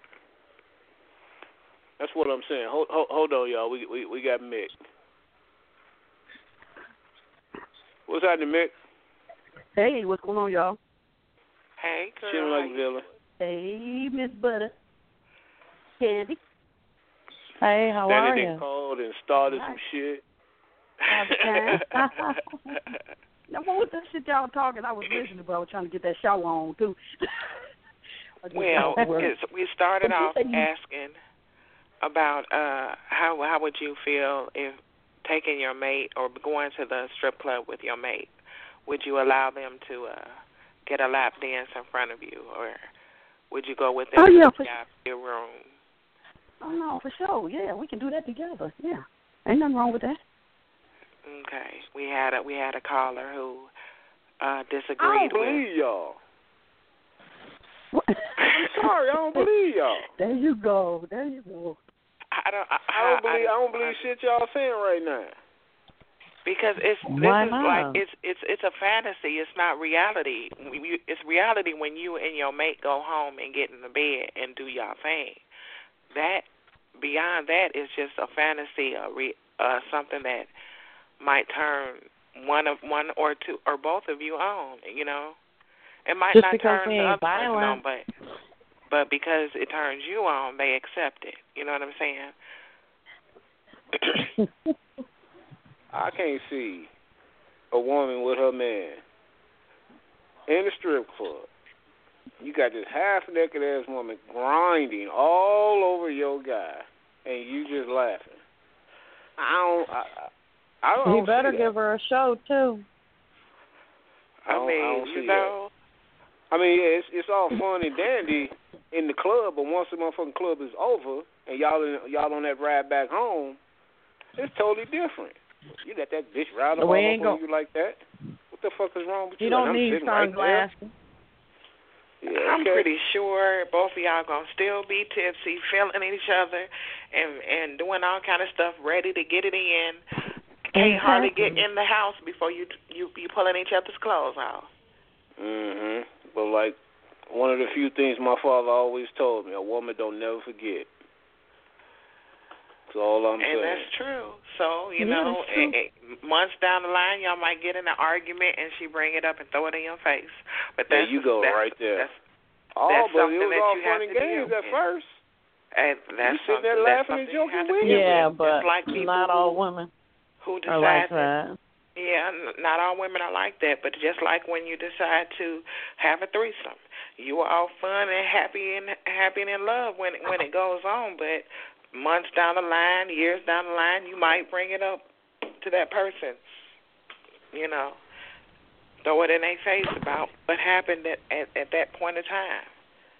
That's what I'm saying. Hold, hold, hold on, y'all. We we we got Mick. What's happening, Mick? Hey, what's going on, y'all? Hey, girl. Chilling like a villain. Hey, Miss Butter. Candy. Hey, how Danny are done you? called and started Hi. some shit. Have a time. Now, what was that shit y'all talking? I was listening, but I was trying to get that shower on, too. Well, it's, we started But you off said you- asking about uh, how how would you feel if taking your mate or going to the strip club with your mate, would you allow them to uh, get a lap dance in front of you, or would you go with them Oh, yeah, to for- the your room? Oh, no, for sure. Yeah, we can do that together. Yeah. Ain't nothing wrong with that. Okay, we had a we had a caller who uh, I disagreed don't with. believe y'all. What? I'm sorry, I don't believe y'all. There you go. There you go. I don't. I, I don't believe. I don't I, believe shit y'all saying right now. Because it's this Why is not? like it's it's it's a fantasy. It's not reality. We- It's reality when you and your mate go home and get in the bed and do your thing. That beyond that is just a fantasy, a re, uh, something that might turn one of one or two or both of you on. You know, it might Just not because turn we the ain't other person on, violent. but but because it turns you on, they accept it. You know what I'm saying? I can't see a woman with her man in the strip club. You got this half naked ass woman grinding all over your guy, and you just laughing. I don't. I, I don't. You I don't better see that. give her a show too. I don't, I mean, I don't you see know. that. I mean, yeah, it's it's all fun and dandy in the club, but once the motherfucking club is over and y'all in, y'all on that ride back home, it's totally different. You let that bitch ride up We all ain't up on go- you like that? What the fuck is wrong with you? You Like, don't I'm need sitting right there. sunglasses. Yeah, I'm okay. pretty sure both of y'all gonna still be tipsy, feeling each other, and and doing all kind of stuff, ready to get it in. Can't hardly get in the house before you you you pulling each other's clothes off. Mhm. But like one of the few things my father always told me, a woman don't never forget. That's all I'm And saying. that's true. So you Yeah, know, that's true. eh, eh, months down the line, y'all might get in an argument, and she bring it up and throw it in your face. But There that's you go, that's, right there. That's, oh, that's but it something was that all you fun have and to games deal at with. first. And that's You sitting there something- that's laughing and something you joking have to with deal him. Yeah, with. but Just like people not who, all women who are like decide that. Yeah, n- not all women are like that, but just like when you decide to have a threesome, you are all fun and happy and happy and in love when when it goes on, but months down the line, years down the line, you might bring it up to that person, you know, throw it in their face about what happened at, at, at that point in time.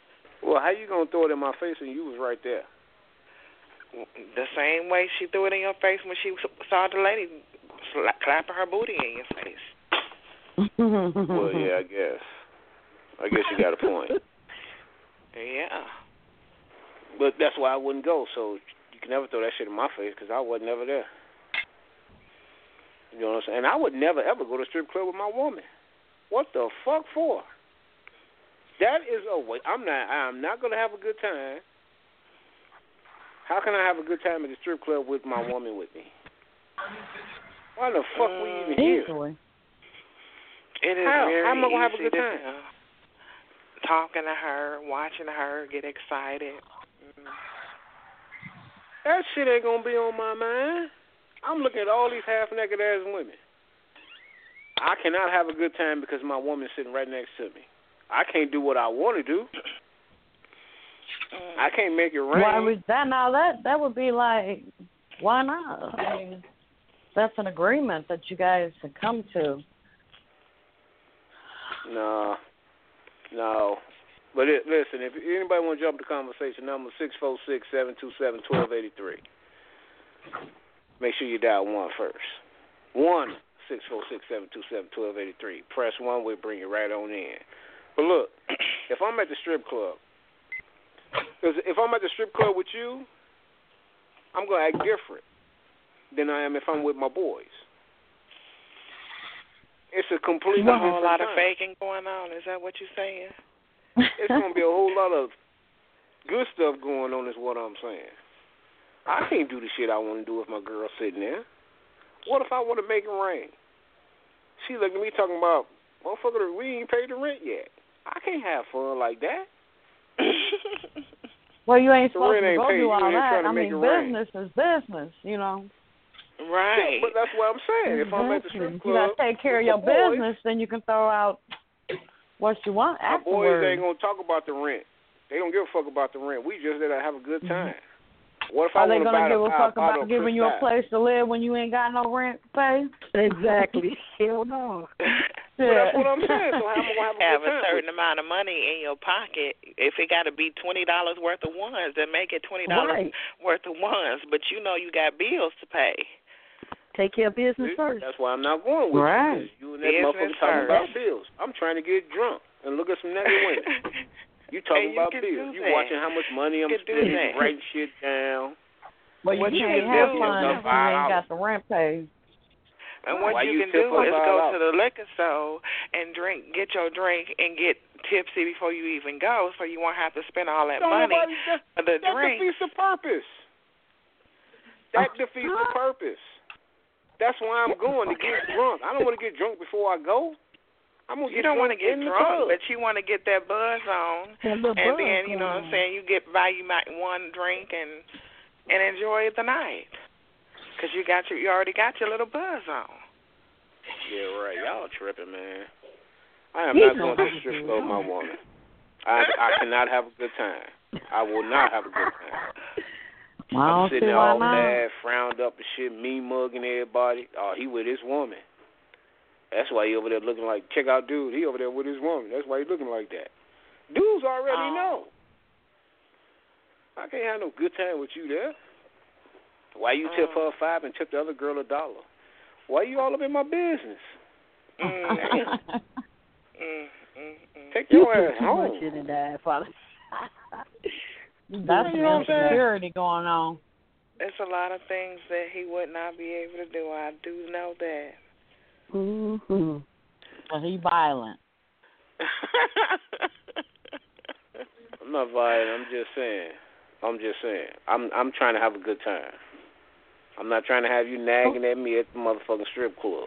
Well, how you gonna throw it in my face and you was right there? The same way she threw it in your face when she saw the lady sla- clapping her booty in your face. Well, yeah, I guess. I guess you got a point. Yeah. But that's why I wouldn't go. So you can never throw that shit in my face because I wasn't never there. You know what I'm saying? And I would never ever go to a strip club with my woman. What the fuck for? That is a way. I'm not. I'm not gonna have a good time. How can I have a good time at the strip club with my woman with me? Why the fuck mm, we even here? Easily. It is How? very How am I gonna have a easy good to, time? uh, talking to her, watching her get excited. Mm. That shit ain't gonna be on my mind. I'm looking at all these half-naked ass women. I cannot have a good time because my woman's sitting right next to me. I can't do what I want to do. I can't make it rain. Why would that now? That that would be like, why not? I mean, that's an agreement that you guys have come to. No, no. But it, listen, if anybody want to jump the conversation, number six four six, seven two seven, one two eight three. Make sure you dial one first. One six four six, seven two seven, one two eight three. Press one. We'll bring you right on in. But look, if I'm at the strip club, because if I'm at the strip club with you, I'm going to act different than I am if I'm with my boys. It's a completely There's a different whole lot time. of faking going on. Is that what you're saying? It's going to be a whole lot of good stuff going on is what I'm saying. I can't do the shit I want to do if my girl's sitting there. What if I want to make it rain? She looking at me talking about, motherfucker, we ain't paid the rent yet. I can't have fun like that. Well, you ain't The supposed rent to ain't go paid. do You all ain't that. trying to I make mean, it rain. business is business, you know. Right. Yeah, but that's what I'm saying. If I'm at the strip Exactly. You club, gotta take care of your with my boys, business, then you can throw out what you want my boys afterwards. ain't gonna talk about the rent. They don't give a fuck about the rent. We just there to have a good time. What if Are I they want to gonna buy give a a fuck bottle about of giving you a Cristal? place to live when you ain't got no rent to pay? Exactly. Hell no. Well, that's what I'm saying. So how am I gonna have a Have good a time? certain amount of money in your pocket. If it got to be twenty dollars worth of ones, then make it twenty dollars Right. worth of ones. But you know you got bills to pay. Take care of business See? first. That's why I'm not going with Right. you. 'Cause you and that Business motherfucker talking first. about bills. I'm trying to get drunk and look at some naked women. You talking And you about can bills. do You that. watching how much money I'm You can do spending, that. writing shit down. Well, you What you can't can have do- fun if you ain't got the rent paid. And what Why you, you can tip do her is five go dollars? to the liquor store and drink, get your drink, and get tipsy before you even go, so you won't have to spend all that Don't money nobody, that, for the that drink. defeats the purpose. That defeats the purpose. That's why I'm going to get drunk. I don't want to get drunk before I go. I'm gonna You get don't want to drunk get in the drunk, club. but you want to get that buzz on, That little and buzz then you know what I'm going saying. You get by, you might one drink and and enjoy the night, cause you got your, you already got your little buzz on. Yeah, right. Y'all tripping, man. I am He's not going to no the strip club with my woman. I I cannot have a good time. I will not have a good time. I I'm don't sitting see there why all not. mad, frowned up and shit, me mugging everybody. Oh, he with his woman. That's why he over there looking like, check out dude, he over there with his woman. That's why he looking like that. Dudes already Oh. know. I can't have no good time with you there. Why you tip Oh. her five and tip the other girl a dollar? Why you all up in my business? Mm. Damn. Mm, mm, mm. Take You your put ass too home. much in that, Father. That's You know what I'm saying? insecurity going on. There's a lot of things that he would not be able to do. I do know that. Mm-hmm. So he violent. I'm not violent. I'm just saying. I'm just saying. I'm I'm trying to have a good time. I'm not trying to have you nagging at me at the motherfucking strip club.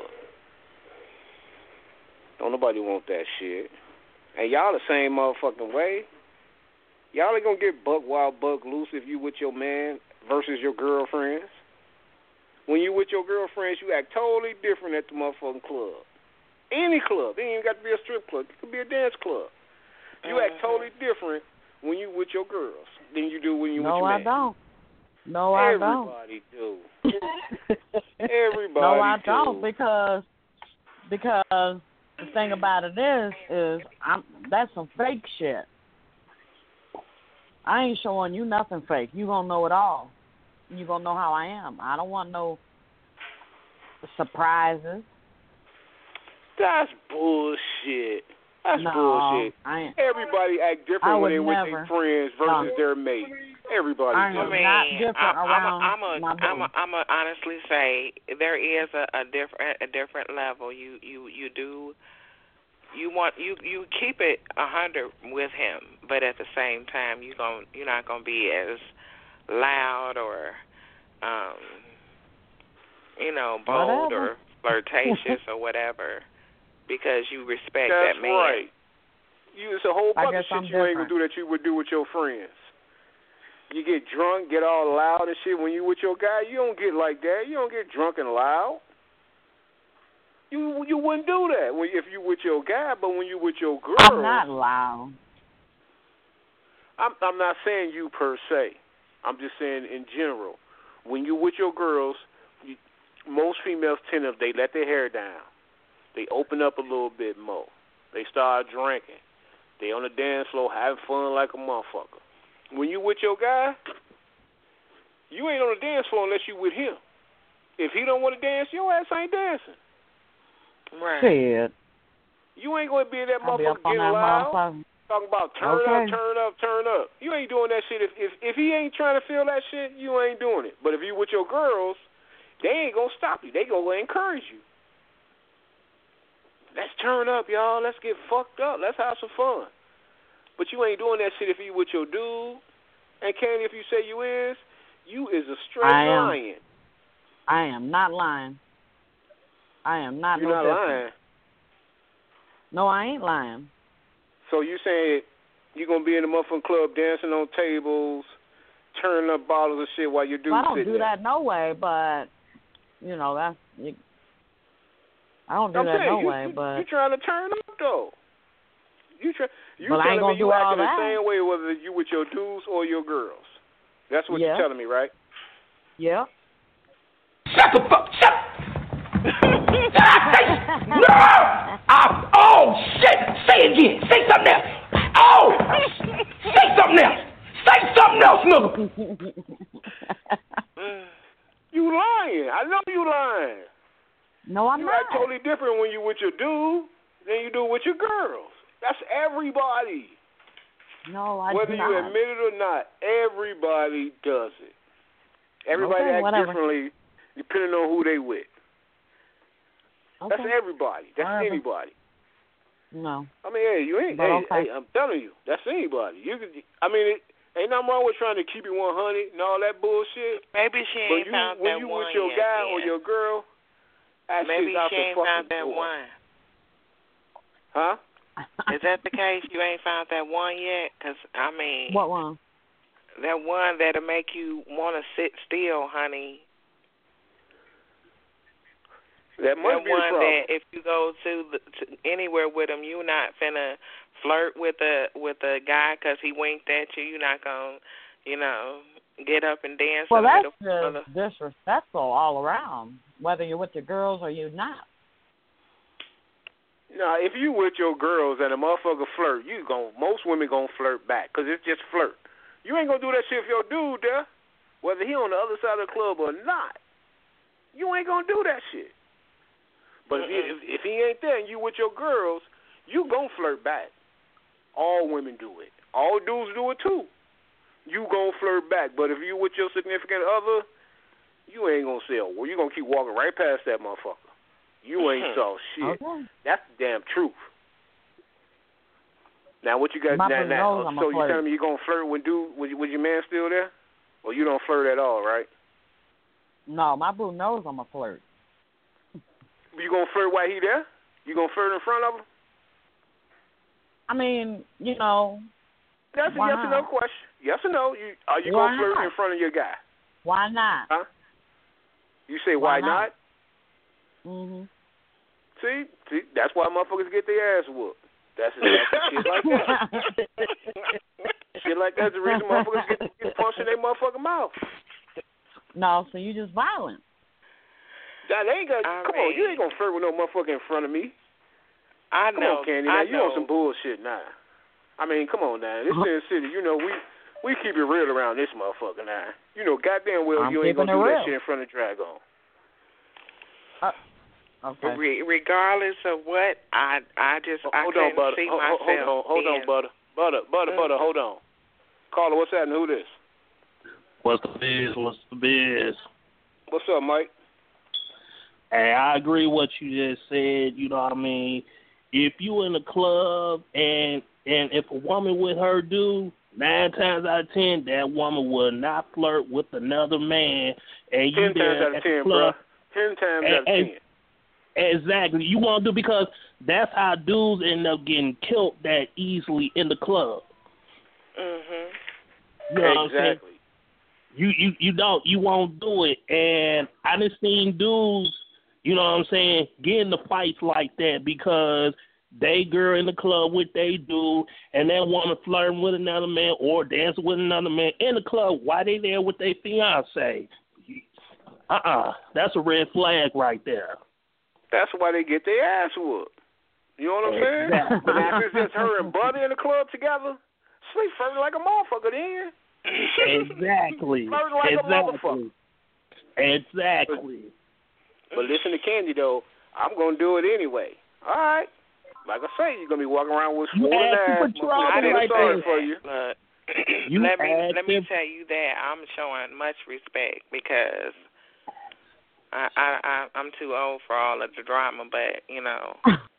Don't nobody want that shit. And y'all the same motherfucking way. Y'all ain't gonna get buck wild, buck loose if you with your man versus your girlfriends. When you with your girlfriends, you act totally different at the motherfucking club. Any club. It ain't even got to be a strip club. It could be a dance club. You Mm-hmm. act totally different when you with your girls than you do when you No, with your I man. don't. No, I don't. Everybody do. Everybody No, I do. don't because because the thing about it is is I'm that's some fake shit. I ain't showing you nothing fake. You gonna know it all. You gonna know how I am. I don't want no surprises. That's bullshit. That's no, bullshit. I ain't. Everybody act different when they with their friends versus no. their mate. Everybody I does. mean, not different I'm, around I'm a, my I'm a, I'm a honestly say there is a, a different a different level. You you you do. You want you you keep it a hundred with him, but at the same time you gon' you're not gonna be as loud or um you know bold whatever. or flirtatious or whatever because you respect That's that man. Right. You, it's a whole bunch of shit I'm you different. ain't gonna do that you would do with your friends. You get drunk, get all loud and shit. When you with your guy, you don't get like that. You don't get drunk and loud. You you wouldn't do that when, if you with your guy, but when you with your girl, I'm not loud. I'm I'm not saying you per se. I'm just saying in general. When you with your girls, you, most females tend to they let their hair down. They open up a little bit more. They start drinking. They on the dance floor having fun like a motherfucker. When you with your guy, you ain't on the dance floor unless you with him. If he don't want to dance, your ass ain't dancing. Right. Shit. You ain't gonna be in that I'll motherfucker getting loud. Talking about turn okay. up, turn up, turn up. You ain't doing that shit. If, if if he ain't trying to feel that shit, you ain't doing it. But if you with your girls, they ain't gonna stop you. They gonna encourage you. Let's turn up, y'all. Let's get fucked up. Let's have some fun. But you ain't doing that shit if you with your dude. And Candy, if you say you is, you is a straight I am. lying. I am not lying. I am not. You're no not different. lying. No, I ain't lying. So you saying you're going to be in the motherfucking club dancing on tables, turning up bottles of shit while your dude's well, I don't sitting do there. that no way, but, you know, that's... You, I don't do I'm that saying, no you, way, you, but... You're trying to turn up, though. You try, you but I ain't telling me gonna you do all acting that. the same way whether you with your dudes or your girls. That's what yeah. you're telling me, right? Yeah. Shut the fuck! Shut! No! I, oh, shit! Say it again! Say something else! Oh! Say something else! Say something else, nigga! You lying. I know you lying. No, I'm you not. act totally different when you with your dude than you do with your girls. That's everybody. No, I Whether do you not. admit it or not, everybody does it. Everybody okay, acts whatever. differently depending on who they with. Okay. That's everybody. That's whatever. anybody. No. I mean, hey, you ain't. But Hey, okay. hey, I'm telling you, that's anybody. You could. I mean, it, ain't nothing wrong with trying to keep it one hundred and all that bullshit. Maybe she But ain't you, found when that you one with your yet, guy then. or your girl, that Maybe shit's out she the ain't fucking found that door. one. Huh? Is that the case? You ain't found that one yet? Because, I mean... What one? That one that'll make you want to sit still, honey. That must that be the one problem. that if you go to, the, to anywhere with him, you're not finna flirt with a with a guy because he winked at you. You're not gonna, you know, get up and dance. Well, in the that's middle of the... just disrespectful all around, whether you're with your girls or you're not. Now, if you with your girls and a motherfucker flirt, you gon' most women gonna flirt back because it's just flirt. You ain't gonna do that shit if your dude there, whether he on the other side of the club or not. You ain't gonna do that shit. But if he, if, if he ain't there and you with your girls, you gon' flirt back. All women do it. All dudes do it too. You gon' flirt back. But if you with your significant other, you ain't gonna say, well, you gonna keep walking right past that motherfucker. You ain't saw shit. Okay. That's the damn truth. Now, what you got My now? now knows I'm so a you flirt. telling me you gonna flirt when dude, with, with your man still there, or you don't flirt at all, right? No, my boo knows I'm a flirt. You gonna flirt while he there? You gonna flirt in front of him? I mean, you know. That's a why yes or no not? question. Yes or no? You are you Why gonna flirt not? in front of your guy? Why not? Huh? You say why, Why not? not? Mhm. See, see, that's why motherfuckers get their ass whooped. That's, that's shit like that. Shit like that's the reason motherfuckers get, get punched in their motherfucking mouth. No, so you just violent. That ain't got. I Come mean, on, you ain't gonna flirt with no motherfucker in front of me. I Come know. on, Candy. Now I you know. on some bullshit now. I mean, come on now. This is the city. You know we we keep it real around this motherfucker now. You know, goddamn well I'm you ain't keeping gonna it do real. that shit in front of Dragon. Uh, okay. Re- regardless of what, I I just I hold couldn't on, butter. see Hold, myself. hold on, hold being, on, butter, butter, butter, Mm. butter. Hold on, caller. What's happening? Who this? What's the biz? What's the biz? What's up, Mike? Hey, I agree what you just said. You know what I mean? If you in a club and and if a woman with her dude, nine times out of ten, that woman will not flirt with another man. And you Ten there times out of at the ten, club, bro. Ten times and, out of and, ten. Exactly. You want to do because that's how dudes end up getting killed that easily in the club. Mhm. You know what I'm saying? Exactly. You, you you don't you won't do it, and I done seen dudes, you know what I'm saying, get into fights like that because they girl in the club with they dude, and they want to flirt with another man or dance with another man in the club while they there with their fiance. Uh uh-uh. uh, that's a red flag right there. That's why they get their ass whooped. You know what I'm saying? Exactly. But if it's just her and Buddy in the club together, sleep flirting like a motherfucker then. Exactly. Flirting like exactly. a motherfucker. Exactly. But listen to Candy, though. I'm going to do it anyway. All right. Like I say, you're going to be walking around with You swollen asked ass. for trouble I didn't right sorry there. for you. Look, You let me asked let me him- tell you that I'm showing much respect because I I, I I'm too old for all of the drama, but you know.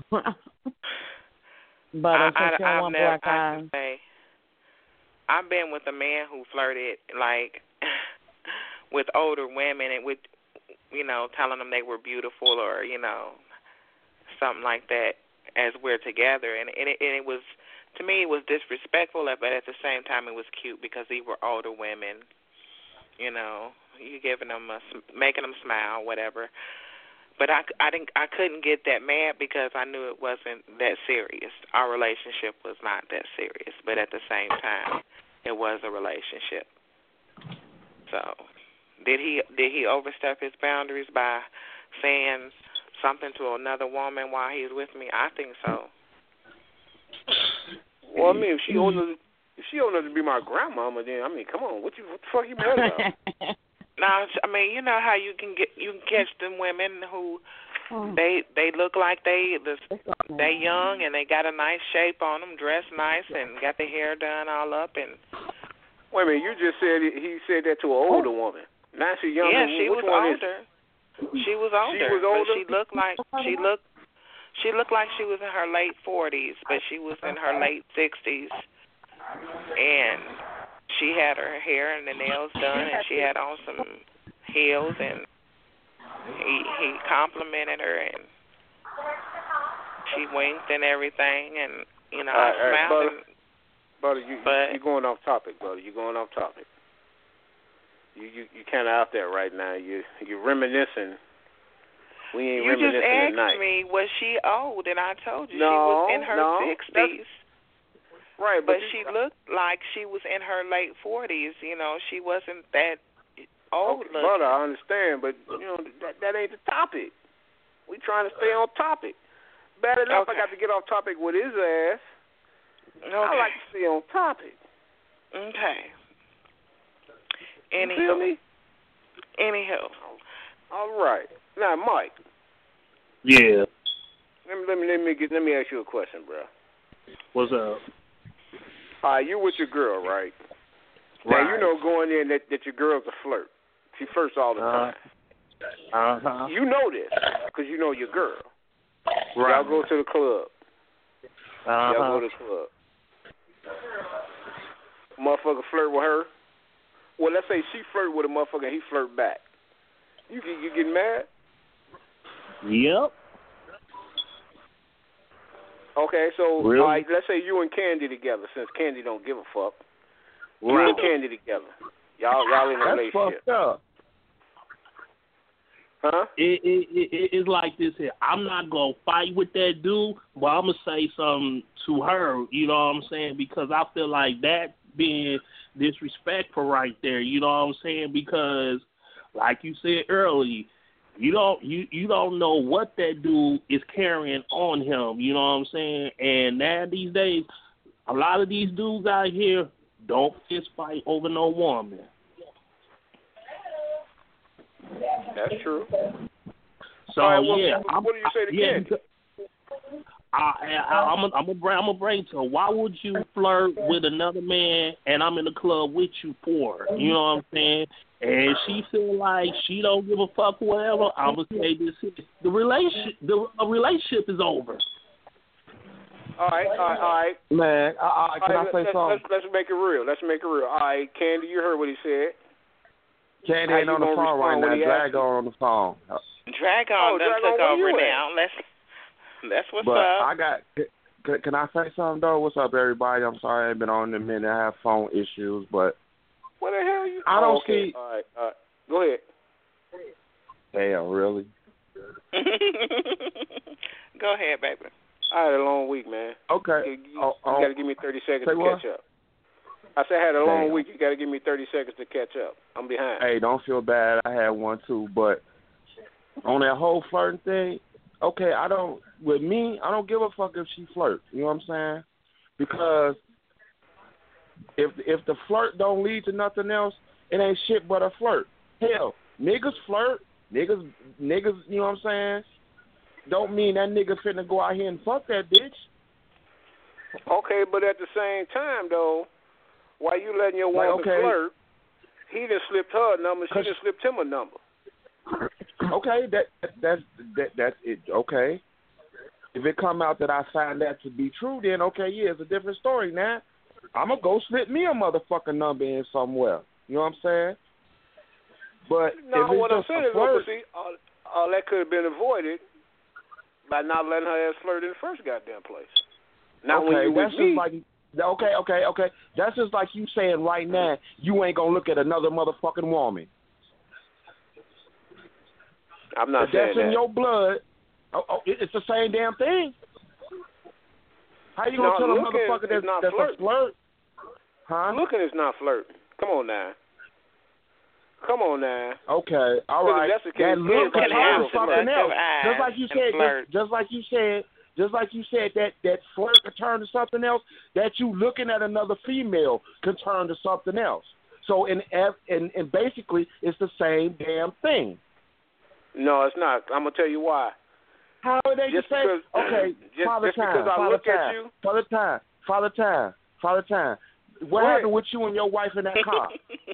But I, I, I, you don't I've want never, black I eyes. can say, I've been with a man who flirted like with older women and with, you know, telling them they were beautiful or you know, something like that as we're together, and, and, it, and it was to me it was disrespectful, but at the same time it was cute because these were older women, you know, you giving them a, making them smile, whatever. But I, I didn't I couldn't get that mad because I knew it wasn't that serious. Our relationship was not that serious, but at the same time, it was a relationship. So, did he did he overstep his boundaries by saying something to another woman while he was with me? I think so. Well, I mean, if she old enough, if she old enough to be my grandmama, then I mean, come on, what you what the fuck you mad about? Now, I mean, you know how you can get you can catch them women who Oh. they they look like they they young and they got a nice shape on them, dressed nice and got their hair done all up and. Wait a minute, you just said he said that to an older woman. Now she's younger. Yeah, she Which was one older. She was older. She was older? But she looked like she looked she looked like she was in her late forties, but she was in her late sixties, and she had her hair and the nails done, and she had on some heels, and he he complimented her, and she winked and everything, and you know All right, I all right, smiled. brother. and, Brother, you, But- you're going off topic, brother. You're going off topic. You you you kind of out there right now. You you're reminiscing. We ain't you just reminiscing asked tonight. me, was she old, and I told you No, she was in her no, sixties. Right, But but, she you, looked like she was in her late forties. You know, she wasn't that old okay, looking. brother, I understand, but you know that that ain't the topic. We trying to stay on topic. Bad enough, Okay. I got to get off topic with his ass. Okay. I like to stay on topic. Okay. You feel Anywho. me? Anywho. All right. Now, Mike. Yeah. Let me let me let me get let me ask you a question, bro. What's up? All right, you with your girl, right? Right. Now you know going in that that your girl's a flirt. She flirts all the Uh-huh. time. Uh huh. You know this because you know your girl. Right. Y'all go to the club. Uh Y'all huh. go to the club. Motherfucker flirt with her. Well, let's say she flirt with a motherfucker and he flirt back. You get you getting mad? Yep. Okay, so Really? all right, let's say you and Candy together, since Candy don't give a fuck. You Right. and Candy together. Y'all y'all in a That's relationship. fucked up. Huh? It, it, it, it's like this here. I'm not going to fight with that dude, but I'm going to say something to her, you know what I'm saying, because I feel like that being disrespectful right there, you know what I'm saying, because like you said earlier, you don't you, you don't know what that dude is carrying on him, you know what I'm saying, and now these days, a lot of these dudes out here, Don't fist fight over no woman. That's true. So All right, well, yeah, what, what do you say to yeah, Candy? I, I, I'm a, I'm a, bring, I'm gonna bring to her. Why would you flirt with another man and I'm in the club with you for? Her? You know what I'm saying? And she feel like she don't give a fuck, whatever. I would say this: is, the relationship, the a relationship is over. All right, all right, all right. Man, uh, uh, can all right, I say let's, something? Let's, let's make it real. Let's make it real. All right, Candy, you heard what he said. Candy How ain't you on the gonna phone right respond now. when he Drag asks you? on on the phone. Drag on Oh, done Drag took On, where over you at? now. Let's that's what's But up. I got. Can, can I say something though? What's up, everybody? I'm sorry I ain't been on in a minute. I have phone issues, but What the hell you? I don't oh, okay. see. All right, all right. Go ahead. Damn, really? Go ahead, baby. I had a long week, man. Okay. You, you, Oh, you oh. got to give me thirty seconds Say to what? catch up. I said I had a long Damn. week. You got to give me thirty seconds to catch up. I'm behind. Hey, don't feel bad. I had one too, but on that whole flirting thing, okay, I don't. With me, I don't give a fuck if she flirts. You know what I'm saying? Because if if the flirt don't lead to nothing else, it ain't shit but a flirt. Hell, niggas flirt. Niggas, niggas. You know what I'm saying? Don't mean that nigga finna go out here and fuck that bitch. Okay, but at the same time, though, while you letting your Like, woman okay. flirt, he done slipped her a number. She 'Cause- done slipped him a number. Okay, that that's that that's it. Okay, if it come out that I find that to be true, then okay, yeah, it's a different story. Now I'm gonna go slip me a motherfucking number in somewhere. You know what I'm saying? But No, if it's what I'm just saying a is, look, flirt, see, all, all that could have been avoided by not letting her ass flirt in the first goddamn place. Not okay, when you that's with me. just like okay, okay, okay. That's just like you saying right now you ain't gonna look at another motherfucking woman. I'm not If saying that's that. in your blood. Oh, oh, it- it's the same damn thing. How you gonna No, tell a looking motherfucker is that's, not that's a flirting. flirt? Huh? Looking is not flirting. Come on now. Come on now. Okay, all Because right. if that's the case, That look everybody can have else something flirt. else. Eyes Just like you and said, flirt. just, just like you said, just like you said that that flirt can turn to something else. That you looking at another female can turn to something else. So in and and basically it's the same damn thing. No, it's not. I'm gonna tell you why. How are they Just the same? because- Okay, just- Father just Time, because I Father look at Time, you- Father Time, Father Time, Father Time. What Go happened ahead. with you and your wife in that car?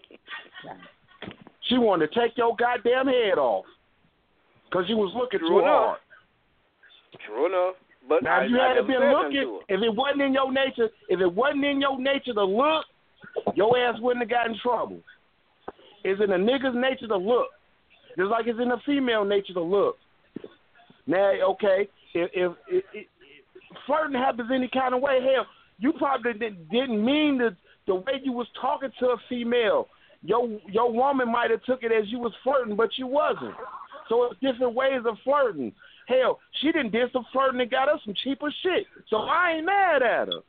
She wanted to take your goddamn head off because you was looking True too enough. hard. True enough. But Now, I, if you I had never been said nothing looking, to her. if it wasn't in your nature, if it wasn't in your nature to look, your ass wouldn't have got in trouble. It's in a nigga's nature to look, just like it's in a female nature to look. Now, okay, if if, if, if flirting happens any kind of way, hell, you probably didn't, didn't mean the the way you was talking to a female. Your your woman might have took it as you was flirting, but you wasn't. So it's different ways of flirting. Hell, she done did some flirting and got us some cheaper shit. So I ain't mad at her.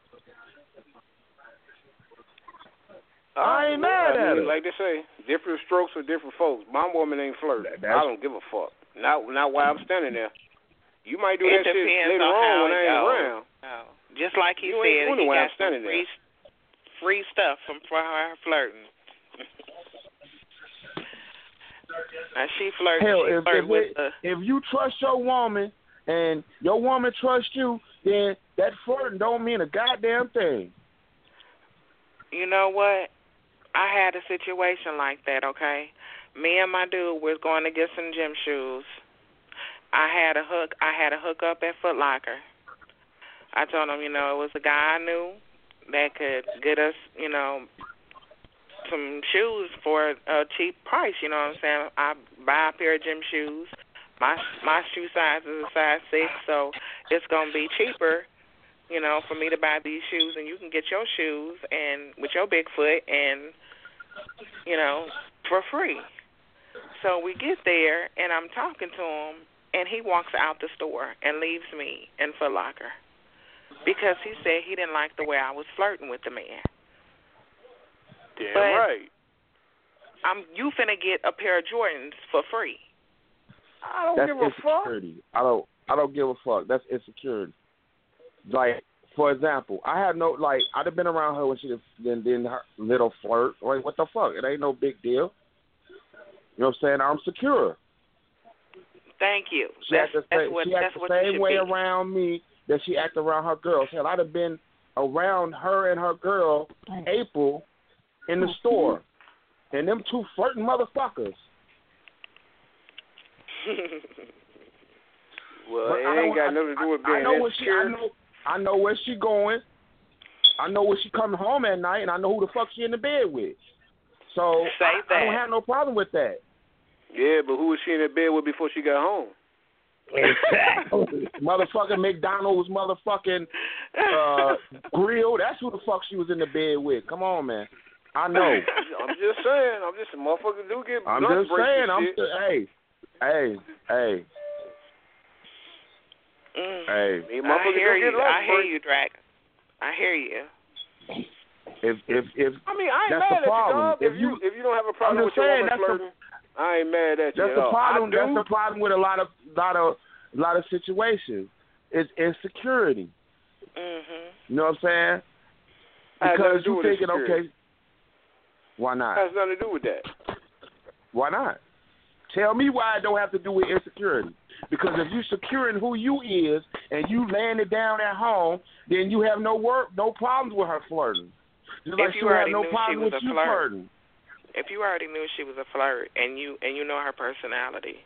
I ain't mad I at mean, her. like they say, different strokes for different folks. My woman ain't flirting. That- that's- I don't give a fuck. Not not while I'm standing there. You might do It that shit depends later on on how when it I ain't goes. around. Oh. Just like he You ain't said, doing he it while I'm got some standing there. free, free stuff from for her flirting. Now she flirting. Hell, she if flirt if, with it, the. if you trust your woman and your woman trusts you, then that flirting don't mean a goddamn thing. You know what? I had a situation like that. Okay, me and my dude was going to get some gym shoes. I had a hook. I had a hook up at Foot Locker. I told him, you know, it was a guy I knew that could get us, you know, some shoes for a cheap price. You know what I'm saying? I buy a pair of gym shoes. My my shoe size is a size six, so it's gonna be cheaper, you know, for me to buy these shoes, and you can get your shoes and with your big foot and, you know, for free. So we get there, and I'm talking to him, and he walks out the store and leaves me in Foot Locker because he said he didn't like the way I was flirting with the man. Damn But right. I'm you finna get a pair of Jordans for free. I don't That's give a fuck. insecurity. I don't. I don't give a fuck. That's insecurity. Like for example, I had no like I'd have been around her when she then then her little flirt. Like what the fuck? It ain't no big deal. You know what I'm saying? I'm secure. Thank you. She That's, acted, that's what she that's acted what the you same should way be. around me that she acted around her girls. Hell, I'd have been around her and her girl, April, in the store, and them two flirting motherfuckers. Well, But it I ain't got don't- nothing to do with I, I being know where she. I insecure. know. I know where she going. I know where she coming home at night, and I know who the fuck she in the bed with. So Say I, that. I don't have no problem with that. Yeah, but who was she in the bed with before she got home? Exactly. Motherfucking McDonald's motherfucking uh, grill. That's who the fuck she was in the bed with. Come on, man. I know. I'm just saying. I'm just a motherfucker do get I'm lunch just breaks saying. and I'm shit. st- hey, hey, hey, Mm. hey. Me I motherfucker hear do get you. lunch I hear breaks. you, Dragon. I hear you. If if if I mean, I ain't that's mad the at problem. you, dog. If If you you- if you don't have a I'm problem just with your saying woman that's the- flirting, I ain't mad at you That's at the all. problem. I do. That's the problem with a lot of lot of lot of situations. It's insecurity. Mhm. You know what I'm saying? Has nothing Because to do you with thinking, insecurity. okay, why not? Has nothing to do with that. Why not? Tell me why it don't have to do with insecurity. Because if you secure in who you is and you laying it down at home, then you have no work, no problems with her flirting. Just like If she you would have already no knew she problem was with a you flirt. flirting. If you already knew she was a flirt and you and you know her personality,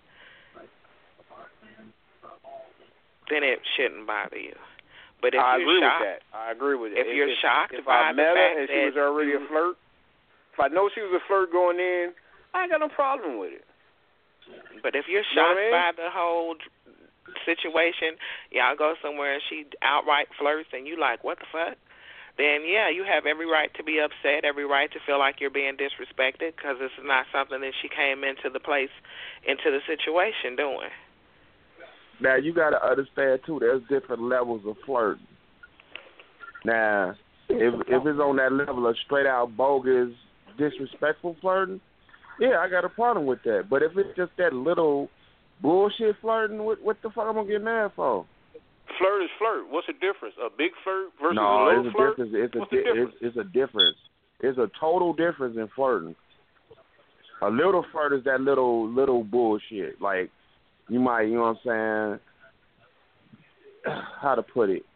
then it shouldn't bother you. But if I you're agree shocked, with that. I agree with it. if you're shocked if by I the met her fact and she that was already you- a flirt, if I know she was a flirt going in, I ain't got no problem with it. But if you're You know shocked what I mean? by the whole situation, y'all go somewhere and she outright flirts and you like, what the fuck? Then, yeah, you have every right to be upset, every right to feel like you're being disrespected because this is not something that she came into the place, into the situation doing. Now, you got to understand, too, there's different levels of flirting. Now, if if it's on that level of straight-out bogus, disrespectful flirting, yeah, I got a problem with that. But if it's just that little bullshit flirting, what, what the fuck am I going to get mad for? Flirt is flirt. What's the difference? A big flirt versus no, a little it's a flirt? difference. It's a, What's the di- difference? it's, it's a difference. It's a total difference in flirting. A little flirt is that little little bullshit. Like, you might, you know what I'm saying, how to put it.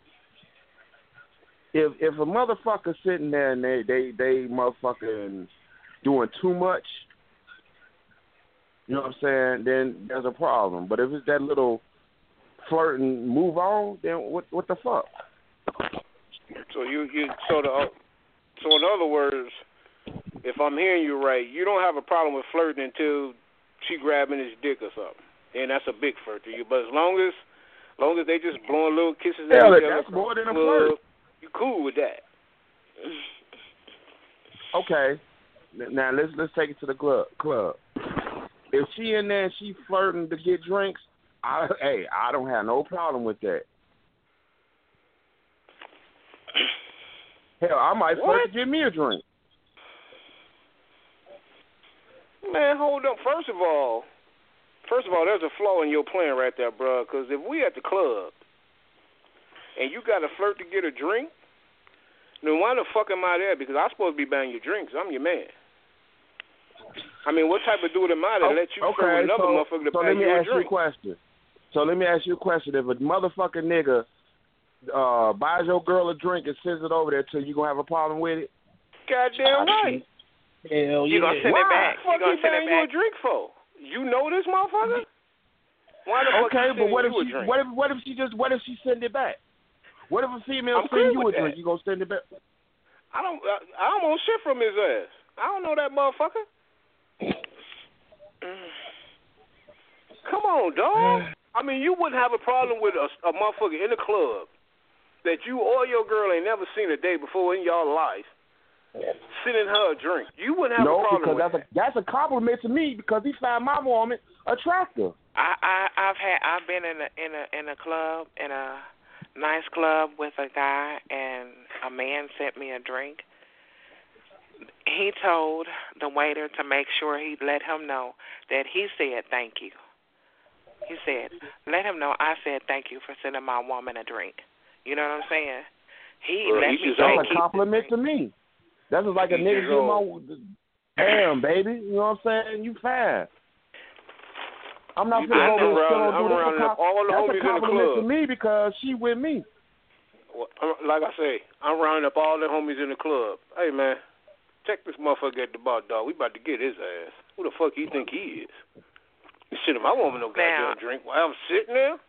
If if a motherfucker sitting there and they, they, they motherfucking doing too much, you know what I'm saying, then there's a problem. But if it's that little flirt and move on, then what what the fuck? So you you so the so in other words, if I'm hearing you right, you don't have a problem with flirting until she grabbing his dick or something, and that's a big flirt to you. But as long as long as they just blowing little kisses at Yeah, each other, that's more than a club, flirt. you cool with that? Okay, now let's let's take it to the club. Club. If she in there and she flirting to get drinks, I, hey, I don't have no problem with that. Hell, I might flirt to get me a drink. Man, hold up. First of all, first of all, there's a flaw in your plan right there, bro. Because if we at the club and you got to flirt to get a drink, then why the fuck am I there? Because I'm supposed to be buying your drinks. I'm your man. I mean, what type of dude am I to let you flirt Okay, with another so, motherfucker to so buy let me you a ask you a drink? question. So let me ask you a question. If a motherfucking nigga uh, buys your girl a drink and sends it over there to you, you gonna have a problem with it? Goddamn right. Hell You yeah. gonna send Why? it back? What You gonna he send buying it you a back? drink for? You know this motherfucker? Why the fuck Okay, he but what if sending you a she drink? what if what if she just what if she send it back? What if a female I'm send good you a with drink? that. You gonna send it back? I don't. I, I don't want shit from his ass. I don't know that motherfucker. Come on, dog. I mean, you wouldn't have a problem with a, a motherfucker in the club that you or your girl ain't never seen a day before in your life sending her a drink. You wouldn't have No, a problem because with that's that. a that's a compliment to me because he found my woman attractive. I, I I've had I've been in a in a in a club in a nice club with a guy and a man sent me a drink. He told the waiter to make sure he let him know that he said thank you. He said, let him know I said thank you for sending my woman a drink. You know what I'm saying? He Well, let he me just- say That's a keep compliment the to me. That's just like a He nigga just give old. my damn baby. You know what I'm saying? You fine. I'm not You gonna I'm go with rounding, still I'm do this. rounding a up all the That's homies a in the compliment to club. me because she with me. Well, I'm- like I say, I'm rounding up all the homies in the club. Hey, man, check this motherfucker at the bar, dog. We about to get his ass. Who the fuck you think he is? Shit, if I want no goddamn Now- drink while I'm sitting there.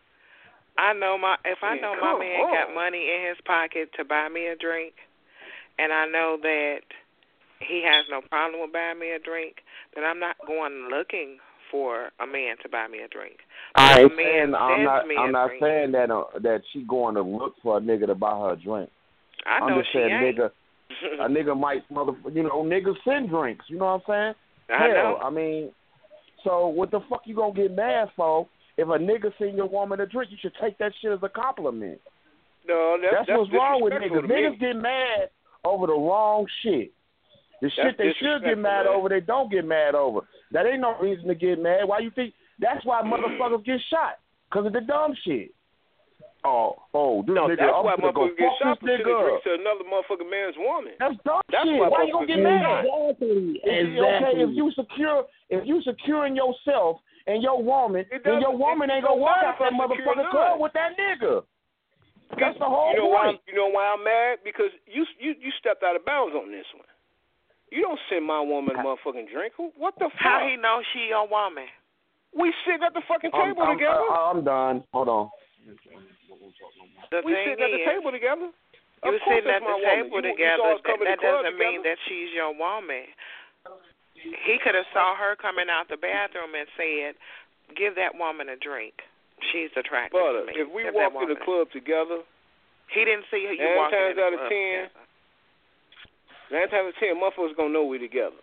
I know my if I Man, know my come man on. got money in his pocket to buy me a drink, and I know that he has no problem with buying me a drink, then I'm not going looking for a man to buy me a drink. I If ain't a man saying I'm sends not. me I'm a not drink, saying that uh, that she going to look for a nigga to buy her a drink. I I'm know just she saying, ain't. nigga, a nigga might mother, you know, niggas send drinks. You know what I'm saying? I Hell, know. I mean, so what the fuck you gonna get mad for? If a nigga send your woman a drink, you should take that shit as a compliment. No, that's, That's, what's wrong with disrespectful niggas. to me. Niggas get mad over the wrong shit. The That's shit they should get disrespectful, mad man. over, they don't get mad over. That ain't no reason to get mad. Why you think? That's why motherfuckers get shot, because of the dumb shit. Oh, oh, this No, nigga, that's I'm why gonna go motherfuckers get shot fuck for this sending nigga drinks up. to another motherfucking man's woman. That's dumb That's shit. why Why you gonna motherfuckers get get mad? Exactly. If, Exactly. Okay, if you secure, if you securing yourself and your woman, It then your doesn't- woman it ain't gonna don't walk matter out if that I'm secure or motherfucking not. club with that nigga. That's the whole you know why I'm, point. you know why I'm mad? Because you you you stepped out of bounds on this one. You don't send my woman a motherfucking drink. Who? What the fuck? How he know she your woman? We sitting at the fucking I'm, table I'm, together. I, I'm done. Hold on. The we thing sitting at the is, table together. you Of course sitting at that's the my woman. table You, together. You saw us that come in that the club doesn't mean together. that she's your woman. He could have saw her coming out the bathroom and said, "Give that woman a drink. She's attractive Brother, to me." if we Give that walked in the woman a- club together, he didn't see her. You nine walking times in the out of club ten, together. nine times out of ten, motherfuckers gonna know we together.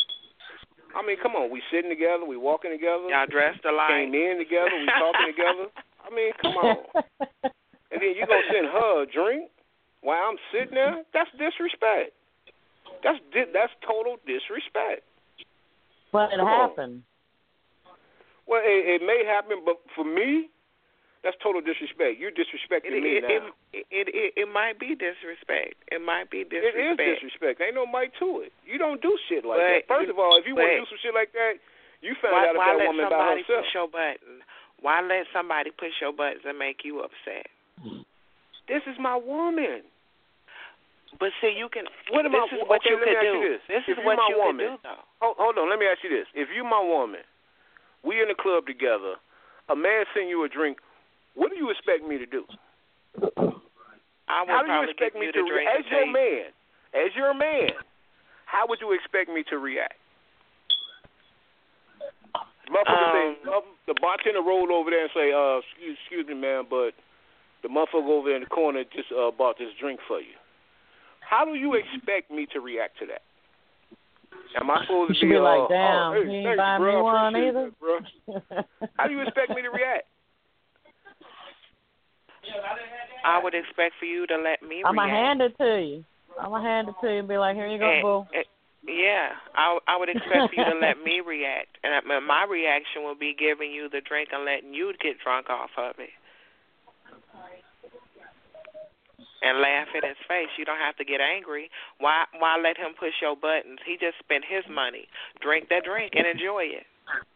I mean, come on, we sitting together, we walking together, Y'all dressed alike. came in together, we talking together. I mean, come on. And then you gonna send her a drink while I'm sitting there? That's disrespect. That's di- that's total disrespect. But it Come on. happened. Well, it, it may happen, but for me, that's total disrespect. You're disrespecting It, me it, now. it, it, it, it might be disrespect. It might be It disrespect. is disrespect. Ain't no might to it. You don't do shit like But that. First you- of all, if you want to but do some shit like that, you find Why, out if why that let woman by somebody herself. push your button? Why let somebody push your buttons and make you upset? This is my woman. But see, you can. What am this I, is what okay, you let me could ask do. you this. This if is you what my you woman, could do, though. Hold, hold on, let me ask you this. If you my woman, we in the club together, a man send you a drink, what do you expect me to do? I would How do you probably expect give me you to the drink react? As and your say, man, as your man, how would you expect me to react? Motherfucker say, Um, the bartender rolled over there and say, uh, excuse, excuse me, man, but the motherfucker over there in the corner just uh, bought this drink for you. How do you expect me to react to that? Am I supposed You to should be, be like, uh, damn, oh, hey, he ain't thanks, buying bro, me I one appreciate either. that, bro. How do you expect me to react? I would expect for you to let me I'm going to react. hand it to you. I'm going to hand it to you and be like, here you go, And- boo. and- yeah, I, I would expect for you to let me react. And I- my reaction would be giving you the drink and letting you get drunk off of it. And laugh in his face. You don't have to get angry. Why why let him push your buttons? He just spent his money. Drink that drink and enjoy it.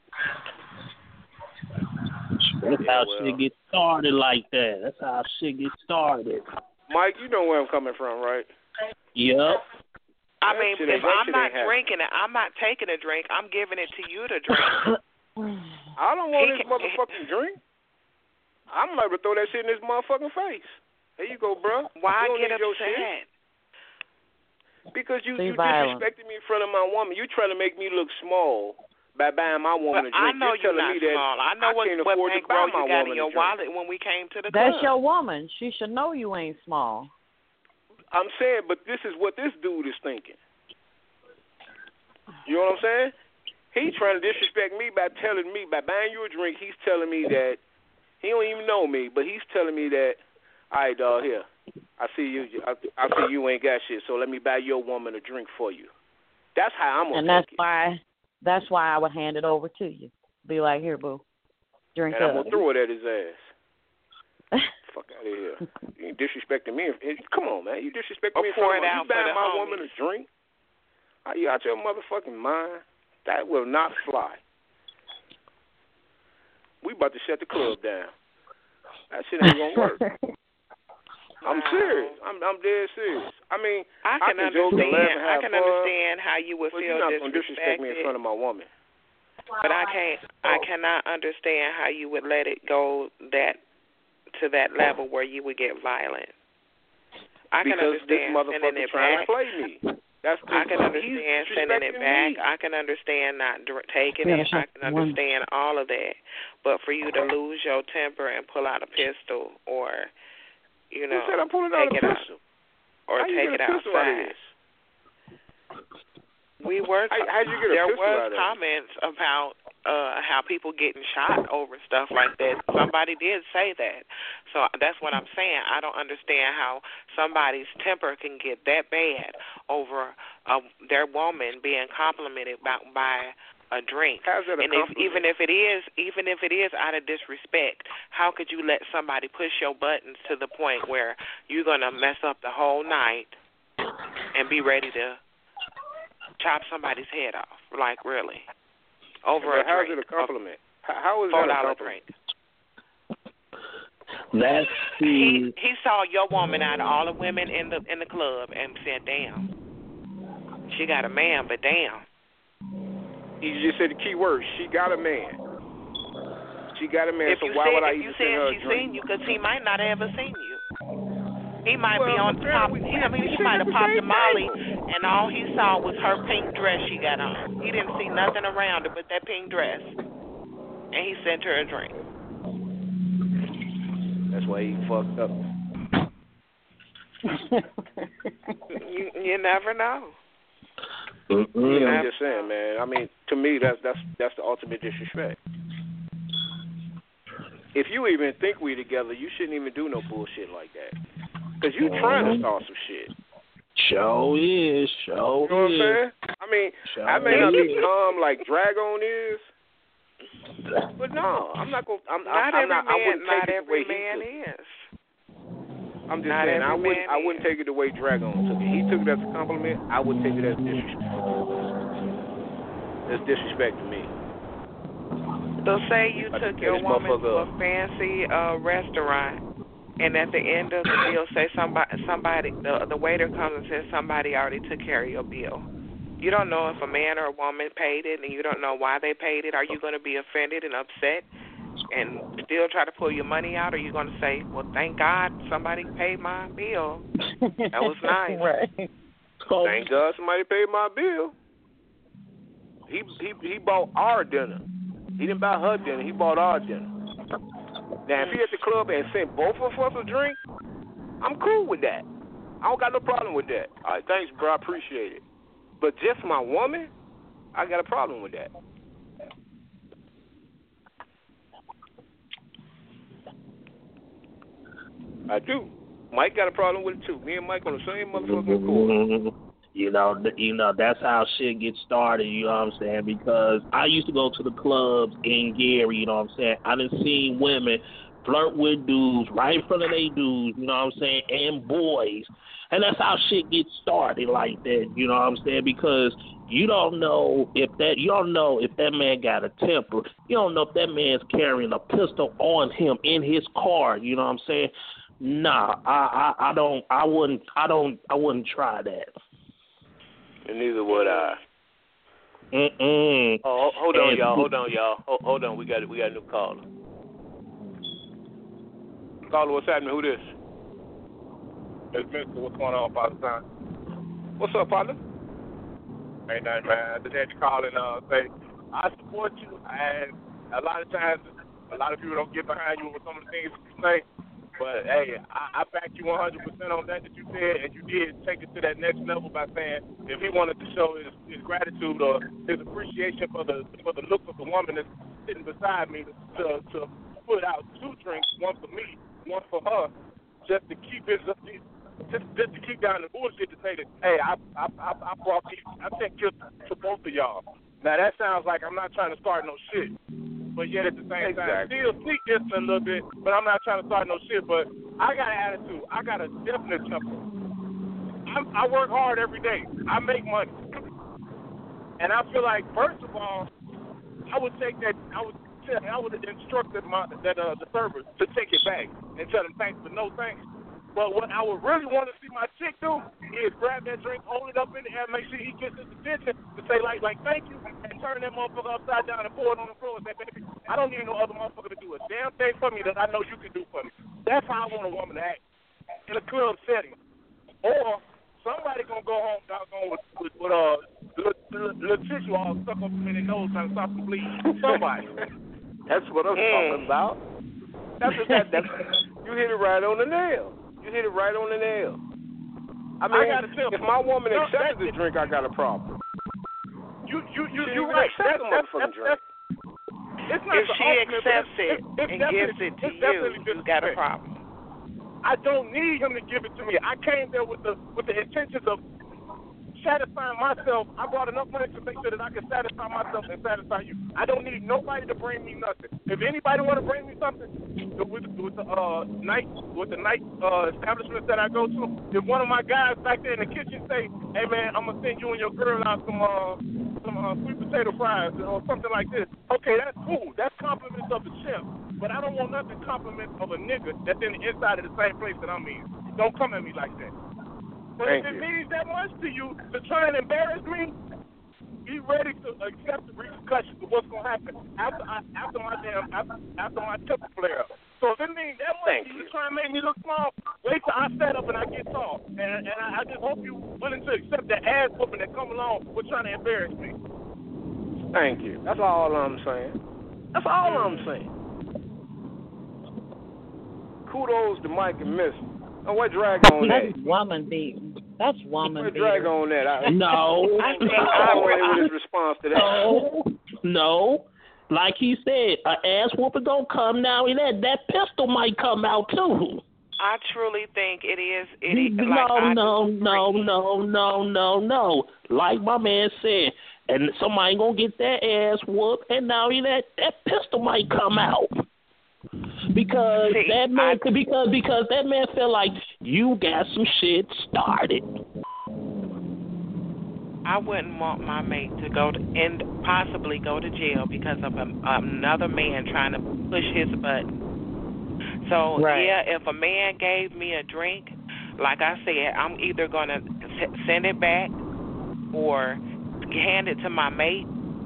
That's Yeah, how well. shit gets started like that. That's how shit gets started. Mike, you know where I'm coming from, right? Yep. I That mean, shit if ain't- that I'm shit not ain't happening. drinking it, I'm not taking a drink. I'm giving it to you to drink. I don't want He this can- motherfucking drink. I'm liable to throw that shit in his motherfucking face. Here you go, bro. Why you don't get need your upset? shit. Because you, Be you violent. disrespected me in front of my woman. You trying to make me look small by buying my woman But a drink. I know You're you're telling not me that small. I know I what, can't what afford to bankroll buy my you got woman in a your drink. wallet when we came to the That's club. your woman. She should know you ain't small. I'm saying, but this is what this dude is thinking. You know what I'm saying? He trying to disrespect me by telling me, by buying you a drink, he's telling me that, he don't even know me, but he's telling me that, all right, dog, here, I see you, I, I see you ain't got shit, so let me buy your woman a drink for you. That's how I'm going And to that's take it. why that's why I would hand it over to you. Be like, here, boo. Drink And I'm up. going to throw it at his ass. Fuck out of here. You ain't disrespecting me. Come on, man. You disrespecting me. Pour it out you buying for the my homies. woman a drink? Are you out your motherfucking mind? That will not fly. We about to shut the club down. That shit ain't gonna work. I'm Wow. serious. I'm I'm dead serious. I mean, I can, I can joke and laugh understand. and I have can fun, understand how you would but feel you're not gonna disrespect me in disrespected. front of my woman. But I can't. I cannot understand how you would let it go that to that level where you would get violent. I can Because this understand sending motherfucker it trying back. to play me. That's I can understand sending it back. Me. I can understand not dr- taking Yeah, it. I can understand all of that. But for you to lose your temper and pull out a pistol, or you know, Who said I'm pulling out take a it pistol? out, or How you take get it a pistol out of outside. this? We were. How, how'd you get a there pistol was out of it? comments about uh how people getting shot over stuff like that. Somebody did say that. So that's what I'm saying. I don't understand how somebody's temper can get that bad over uh, their woman being complimented by, by a drink. How's that a and if, compliment? even if it is, even if it is out of disrespect, how could you let somebody push your buttons to the point where you're gonna mess up the whole night and be ready to chop somebody's head off? Like, really? Over but a how's drink. it a compliment? How, how is Four that a dollar compliment? drink. That's He the he saw your woman out of all the women in the in the club and said, "Damn, she got a man, but damn." You just said the key word. She got a man. She got a man. If so you why said would I if even you send said her she a drink? seen you, because he might not have ever seen you. He might be Well, on man, top. we- He, I mean, he we might sit have at the popped a same Molly, table. and all he saw was her pink dress she got on. He didn't see nothing around her but that pink dress, and he sent her a drink. That's why he fucked up. You you never know. Mm-mm. Yeah, I'm just saying, man. I mean, to me, that's that's that's the ultimate disrespect. If you even think we together, you shouldn't even do no bullshit like that. Because you trying to start some shit. Show is, show You know what I'm is. saying? I mean, Show I may not be is. calm like Dragon is, but no, I'm not gonna. I'm, Not I'm every not. I man. wouldn't Not take it the way every man he took it. is. I'm just Not saying, I every wouldn't. man I wouldn't is. take it the way Dragon took it. He took it as a compliment. I would take it as disrespect. It's disrespect to me. So say you I took just your tear this woman to motherfucker a up. fancy uh, restaurant, and at the end of the bill, say somebody, somebody, the the waiter comes and says somebody already took care of your bill. You don't know if a man or a woman paid it, and you don't know why they paid it. Are you going to be offended and upset, and still try to pull your money out? Or are you going to say, "Well, thank God somebody paid my bill. That was nice." Right. Oh, Thank God somebody paid my bill. He he he bought our dinner. He didn't buy her dinner. He bought our dinner. Now, if he at the club and sent both of us a drink, I'm cool with that. I don't got no problem with that. All right, thanks, bro. I appreciate it. But just my woman, I got a problem with that. I do. Mike got a problem with it too. Me and Mike on the same motherfucking court. You know, th- you know that's how shit gets started. You know what I'm saying? Because I used to go to the clubs in Gary. You know what I'm saying? I done seen women flirt with dudes right in front of they dudes. You know what I'm saying? And boys, and that's how shit gets started like that. You know what I'm saying? Because you don't know if that you don't know if that man got a temper. You don't know if that man's carrying a pistol on him in his car. You know what I'm saying? Nah, I, I, I don't, I wouldn't, I don't, I wouldn't try that. And neither would I. Mm-mm. Oh, hold on, And- y'all. Hold on, y'all. Hold, hold on. We got we got a new caller. Caller, what's happening? Who this? It's Mister What's going on, Father Son? What's up, partner? Ain't nothing, man. I just had to call and uh, say, I support you, and a lot of times, a lot of people don't get behind you with some of the things that you say. But, hey, I, I back you one hundred percent on that that you said, and you did take it to that next level by saying if he wanted to show his, his gratitude or his appreciation for the for the look of the woman that's sitting beside me to to put out two drinks, one for me, one for her, just to keep his just just to keep down the bullshit to say that, hey, I I I, I brought these, I sent gifts to both of y'all. Now that sounds like I'm not trying to start no shit. but yet at the same Exactly. time still sneak this a little bit. But I'm not trying to start no shit. But I got an attitude. I got a definite temper. I'm, I work hard every day. I make money, and I feel like first of all, I would take that. I would. Tell, I would have instructed my that uh, the server to take it back and tell them thanks but no thanks. But what I would really want to see my chick do is grab that drink, hold it up in the air, make sure he gets his attention to say like like thank you, and turn that motherfucker upside down and pour it on the floor and say, baby, I don't need no other motherfucker to do a damn thing for me that I know you can do for me. That's how I want a woman to act in a club setting. Or somebody gonna go home doggone with, with, with uh little, little tissue all stuck up in their nose trying to stop the bleeding. Somebody. That's what I'm Mm. talking about. That's what that, that. You hit it right on the nail. You hit it right on the nail. I mean, I gotta tell if my woman no, accepted that's the drink, I got a problem. You you you She you didn't right. accept That's, the that's, motherfucking that's, drink. It's not If the she ultimate, accepts but it it's, it's and definitely- gives it to it's you, definitely you got a disrespect. problem. I don't need him to give it to me. I came there with the with the intentions of satisfying myself. I brought enough money to make sure that I can satisfy myself and satisfy you. I don't need nobody to bring me nothing. If anybody want to bring me something with, with the uh, night with the night uh, establishments that I go to, if one of my guys back there in the kitchen say, "Hey man, I'm gonna send you and your girl out some uh, some uh, sweet potato fries or something like this," okay, that's cool. That's compliments of the chef. But I don't want nothing compliments of a nigga that's in the inside of the same place that I'm in. Don't come at me like that. But Thank if it you. means that much to you to try and embarrass me, be ready to accept the repercussions of what's gonna happen after I, after my damn after, after my temper flare up. So if it means that much Thank to you you. to try and make me look small, wait till I set up and I get tall. And and I, I just hope you willing to accept that ass whooping that come along with trying to embarrass me. Thank you. That's all I'm saying. That's all I'm saying. Kudos to Mike and Mister. Oh, what drag on that? That's woman beating. That's woman What beating. drag on that? I, No. I think I'm ready with his response to that. No, no. Like he said, an ass whooping gonna come now, and that that pistol might come out too. I truly think it is. It is no, like I no, do no, agree. no, no, no, no. Like my man said, and somebody gonna get that ass whooped, and now that that pistol might come out. Because See, that man, I- because because that man felt like you got some shit started. I wouldn't want my mate to go to and possibly go to jail because of a, another man trying to push his button. So Right. yeah, if a man gave me a drink, like I said, I'm either gonna s- send it back or hand it to my mate,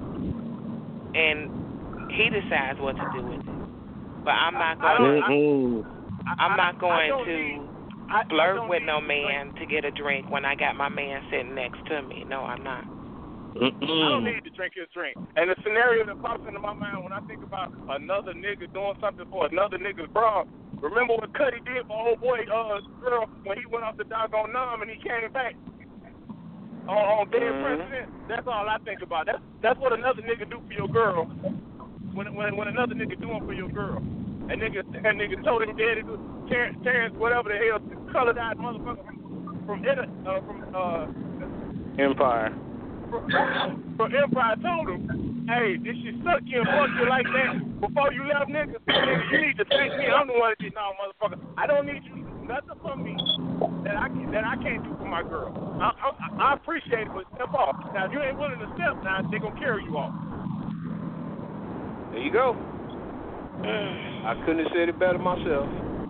and he decides what to do with it. But I'm not I going. don't- Mm-mm. I'm I- not I going don't to need- I, I flirt don't with need no to drink. man to get a drink when I got my man sitting next to me. No, I'm not. I don't Mm-mm. need to drink his drink. And the scenario that pops into my mind when I think about another nigga doing something for another nigga's bra, remember what Cuddy did for old boy uh girl when he went off the doggone numb and he came back on, on dead Mhm. president? That's all I think about. That's that's what another nigga do for your girl when when when another nigga doing for your girl. And nigga that nigga told him daddy Terrence, Terrence whatever the hell colored eyed motherfucker from from uh, from uh Empire. So Empire told him, hey, this shit suck you and fuck you like that before you left, nigga. Nigga, you need to thank me. I'm the one that did no, motherfucker. I don't need you to do nothing for me that I can, that I can't do for my girl. I, I, I appreciate it, but step off. Now, if you ain't willing to step, now they gonna carry you off. There you go. I couldn't have said it better myself.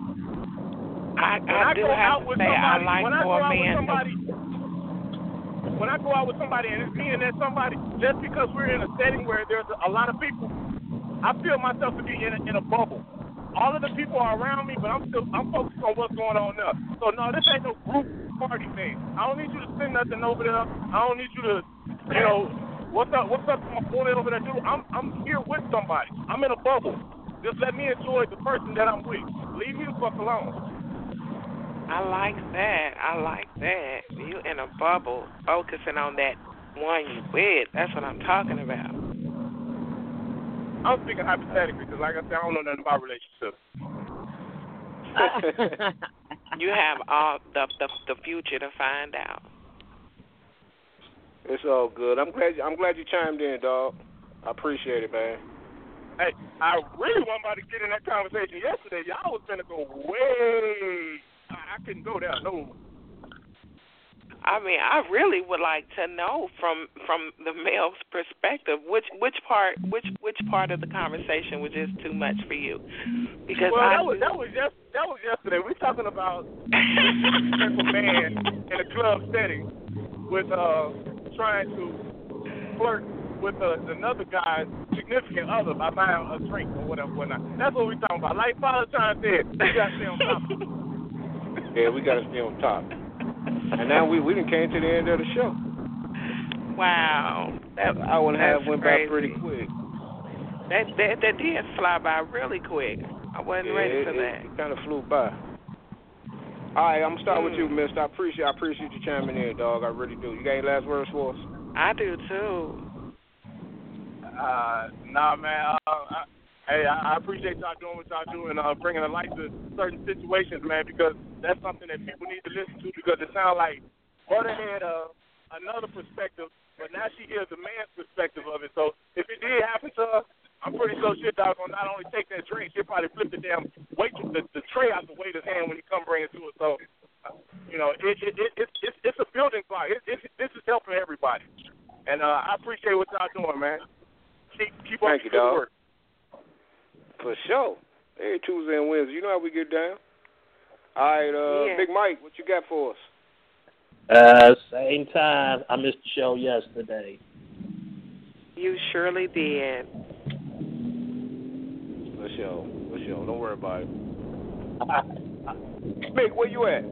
I, When I, I do go have out to with say I somebody, like when I go for a out with man somebody, to. when I go out with somebody and it's me and there's somebody, just because we're in a setting where there's a lot of people, I feel myself to be in a, in a bubble. All of the people are around me, but I'm still I'm focused on what's going on there. So no, this ain't no group party thing. I don't need you to send nothing over there. I don't need you to, you know, what's up? What's up to my boy over there, dude? I'm I'm here with somebody. I'm in a bubble. Just let me enjoy the person that I'm with. Leave me the fuck alone. I like that. I like that. You in a bubble, focusing on that one you with. That's what I'm talking about. I'm speaking hypothetically because, like I said, I don't know nothing about relationships. You have all the, the the future to find out. It's all good. I'm glad. I'm glad you chimed in, dog. I appreciate it, man. Hey, I really wasn't about to get in that conversation yesterday. Y'all was gonna go way. I, I couldn't go there. No. I mean, I really would like to know from from the male's perspective which which part which which part of the conversation was just too much for you. Because well, I that was that was just that was yesterday. We're talking about a man in a club setting with uh trying to flirt with uh, another guy's significant other by buying a drink or whatever, whatnot. That's what we're talking about. Like Father Time said, we got to stay on top. Yeah, we got to stay on top. And now we we done came to the end of the show. Wow, that hour and a half went crazy. by pretty quick. That, that that did fly by really quick. I wasn't yeah, ready for it, that. It, it kind of flew by. All right, I'm gonna start mm. with you, Mister. I appreciate I appreciate you chiming in, dog. I really do. You got any last words for us? I do too. Uh, nah, man. Uh, I, hey, I, I appreciate y'all doing what y'all doing, uh, bringing a light to certain situations, man, because that's something that people need to listen to. Because it sounds like Butter had uh, another perspective, but now she hears the man's perspective of it. So if it did happen to her, I'm pretty sure shit dog gonna not only take that drink, she'll probably flip the damn wait the, the tray out the waiter's hand when he come bring it to her. So, uh, you know, it, it, it, it, it's it's a building block. It, it, this is helping everybody, and uh, I appreciate what y'all doing, man. Keep keep up Thank the you, good dog. work. For sure. Every Tuesday and Wednesday, you know how we get down. All right, uh, yeah. Big Mike, what you got for us? Uh, same time. I missed the show yesterday. You surely did. For sure. For sure. Don't worry about it. Mick, where you at?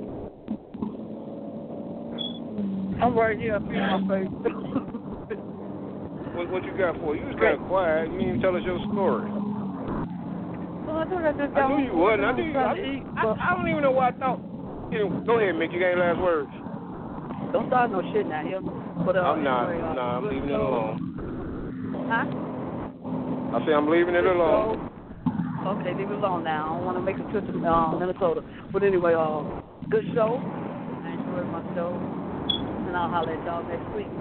I'm right here. I feel my face. what, what you got for? You was kind of quiet. You didn't even tell us your story. Well, I thought I just I knew you wasn't. I, knew, I, I, I don't even know why I thought. You know, go ahead, Mick. You got any last words? Don't start no shit now, here. But, uh, I'm not. anyway, uh, nah, I'm leaving it alone. Huh? I say I'm leaving it alone. Okay, leave it alone now. I don't want to make a trip to uh, Minnesota. But anyway, uh, good show. I enjoyed my show. And I'll holler at y'all next week.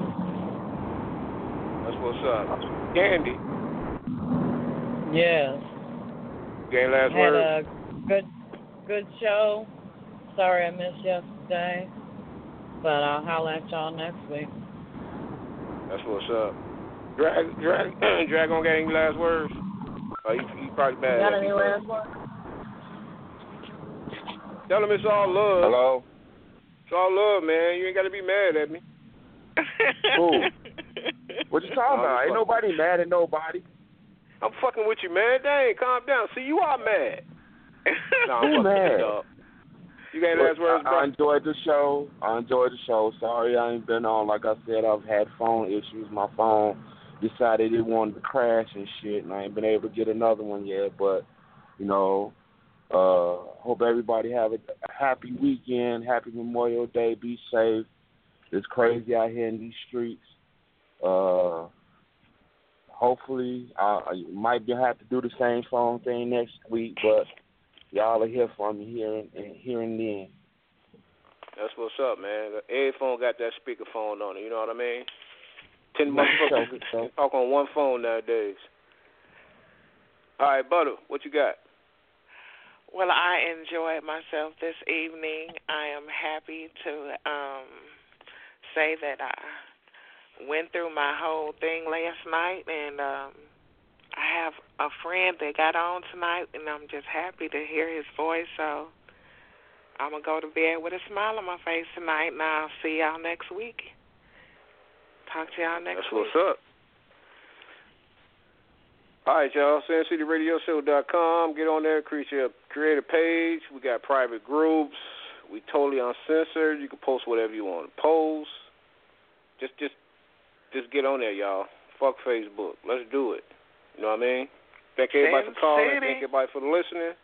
That's what's up. Candy. Yeah. You got any last Had words? a good, good show. Sorry I missed yesterday. But I'll holler at y'all next week. That's what's up. Drag, drag, drag on. Got any last words? Oh, he, he probably bad. Got any last words? Tell him it's all love. Hello? It's all love, man. You ain't got to be mad at me. Who? What you talking about? Ain't nobody mad at nobody. I'm fucking with you, man. Dang, calm down. See, you are mad. No, I'm Who fucking mad? with you, dog. You got any last words, bro? I, I enjoyed the show. I enjoyed the show. Sorry I ain't been on. Like I said, I've had phone issues. My phone decided it wanted to crash and shit, and I ain't been able to get another one yet. But, you know, uh, hope everybody have a happy weekend, happy Memorial Day. Be safe. It's crazy out here in these streets. Uh, hopefully, I, I might be, have to do the same phone thing next week, but y'all will hear from me here and, and here and then. That's what's up, man. Every phone got that speakerphone on it. You know what I mean? Ten motherfuckers can talk on one phone nowadays. All right, Butter, what you got? Well, I enjoyed myself this evening. I am happy to um, say that I went through my whole thing last night, and um, I have a friend that got on tonight, and I'm just happy to hear his voice. So I'm going to go to bed with a smile on my face tonight, and I'll see y'all next week. Talk to y'all next That's week. That's what's up. All right, y'all. Sin City Radio Show dot com. Get on there, create a, create a page. We got private groups. We totally uncensored. You can post whatever you want to post. Just, just, just get on there, y'all. Fuck Facebook. Let's do it. You know what I mean? Thank everybody Sin for calling. City. Thank everybody for listening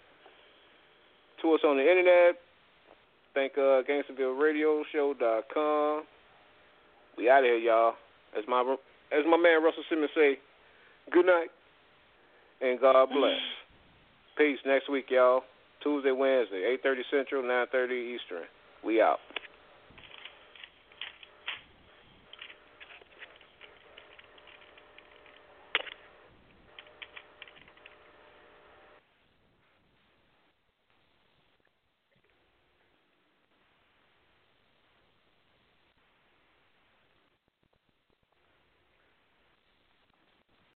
to us on the internet. Thank uh, Gangsterville Radio Show dot com. We out of here, y'all. As my as my man Russell Simmons say, good night and God bless. Peace. Next week, y'all. Tuesday, Wednesday, eight thirty Central, nine thirty Eastern. We out.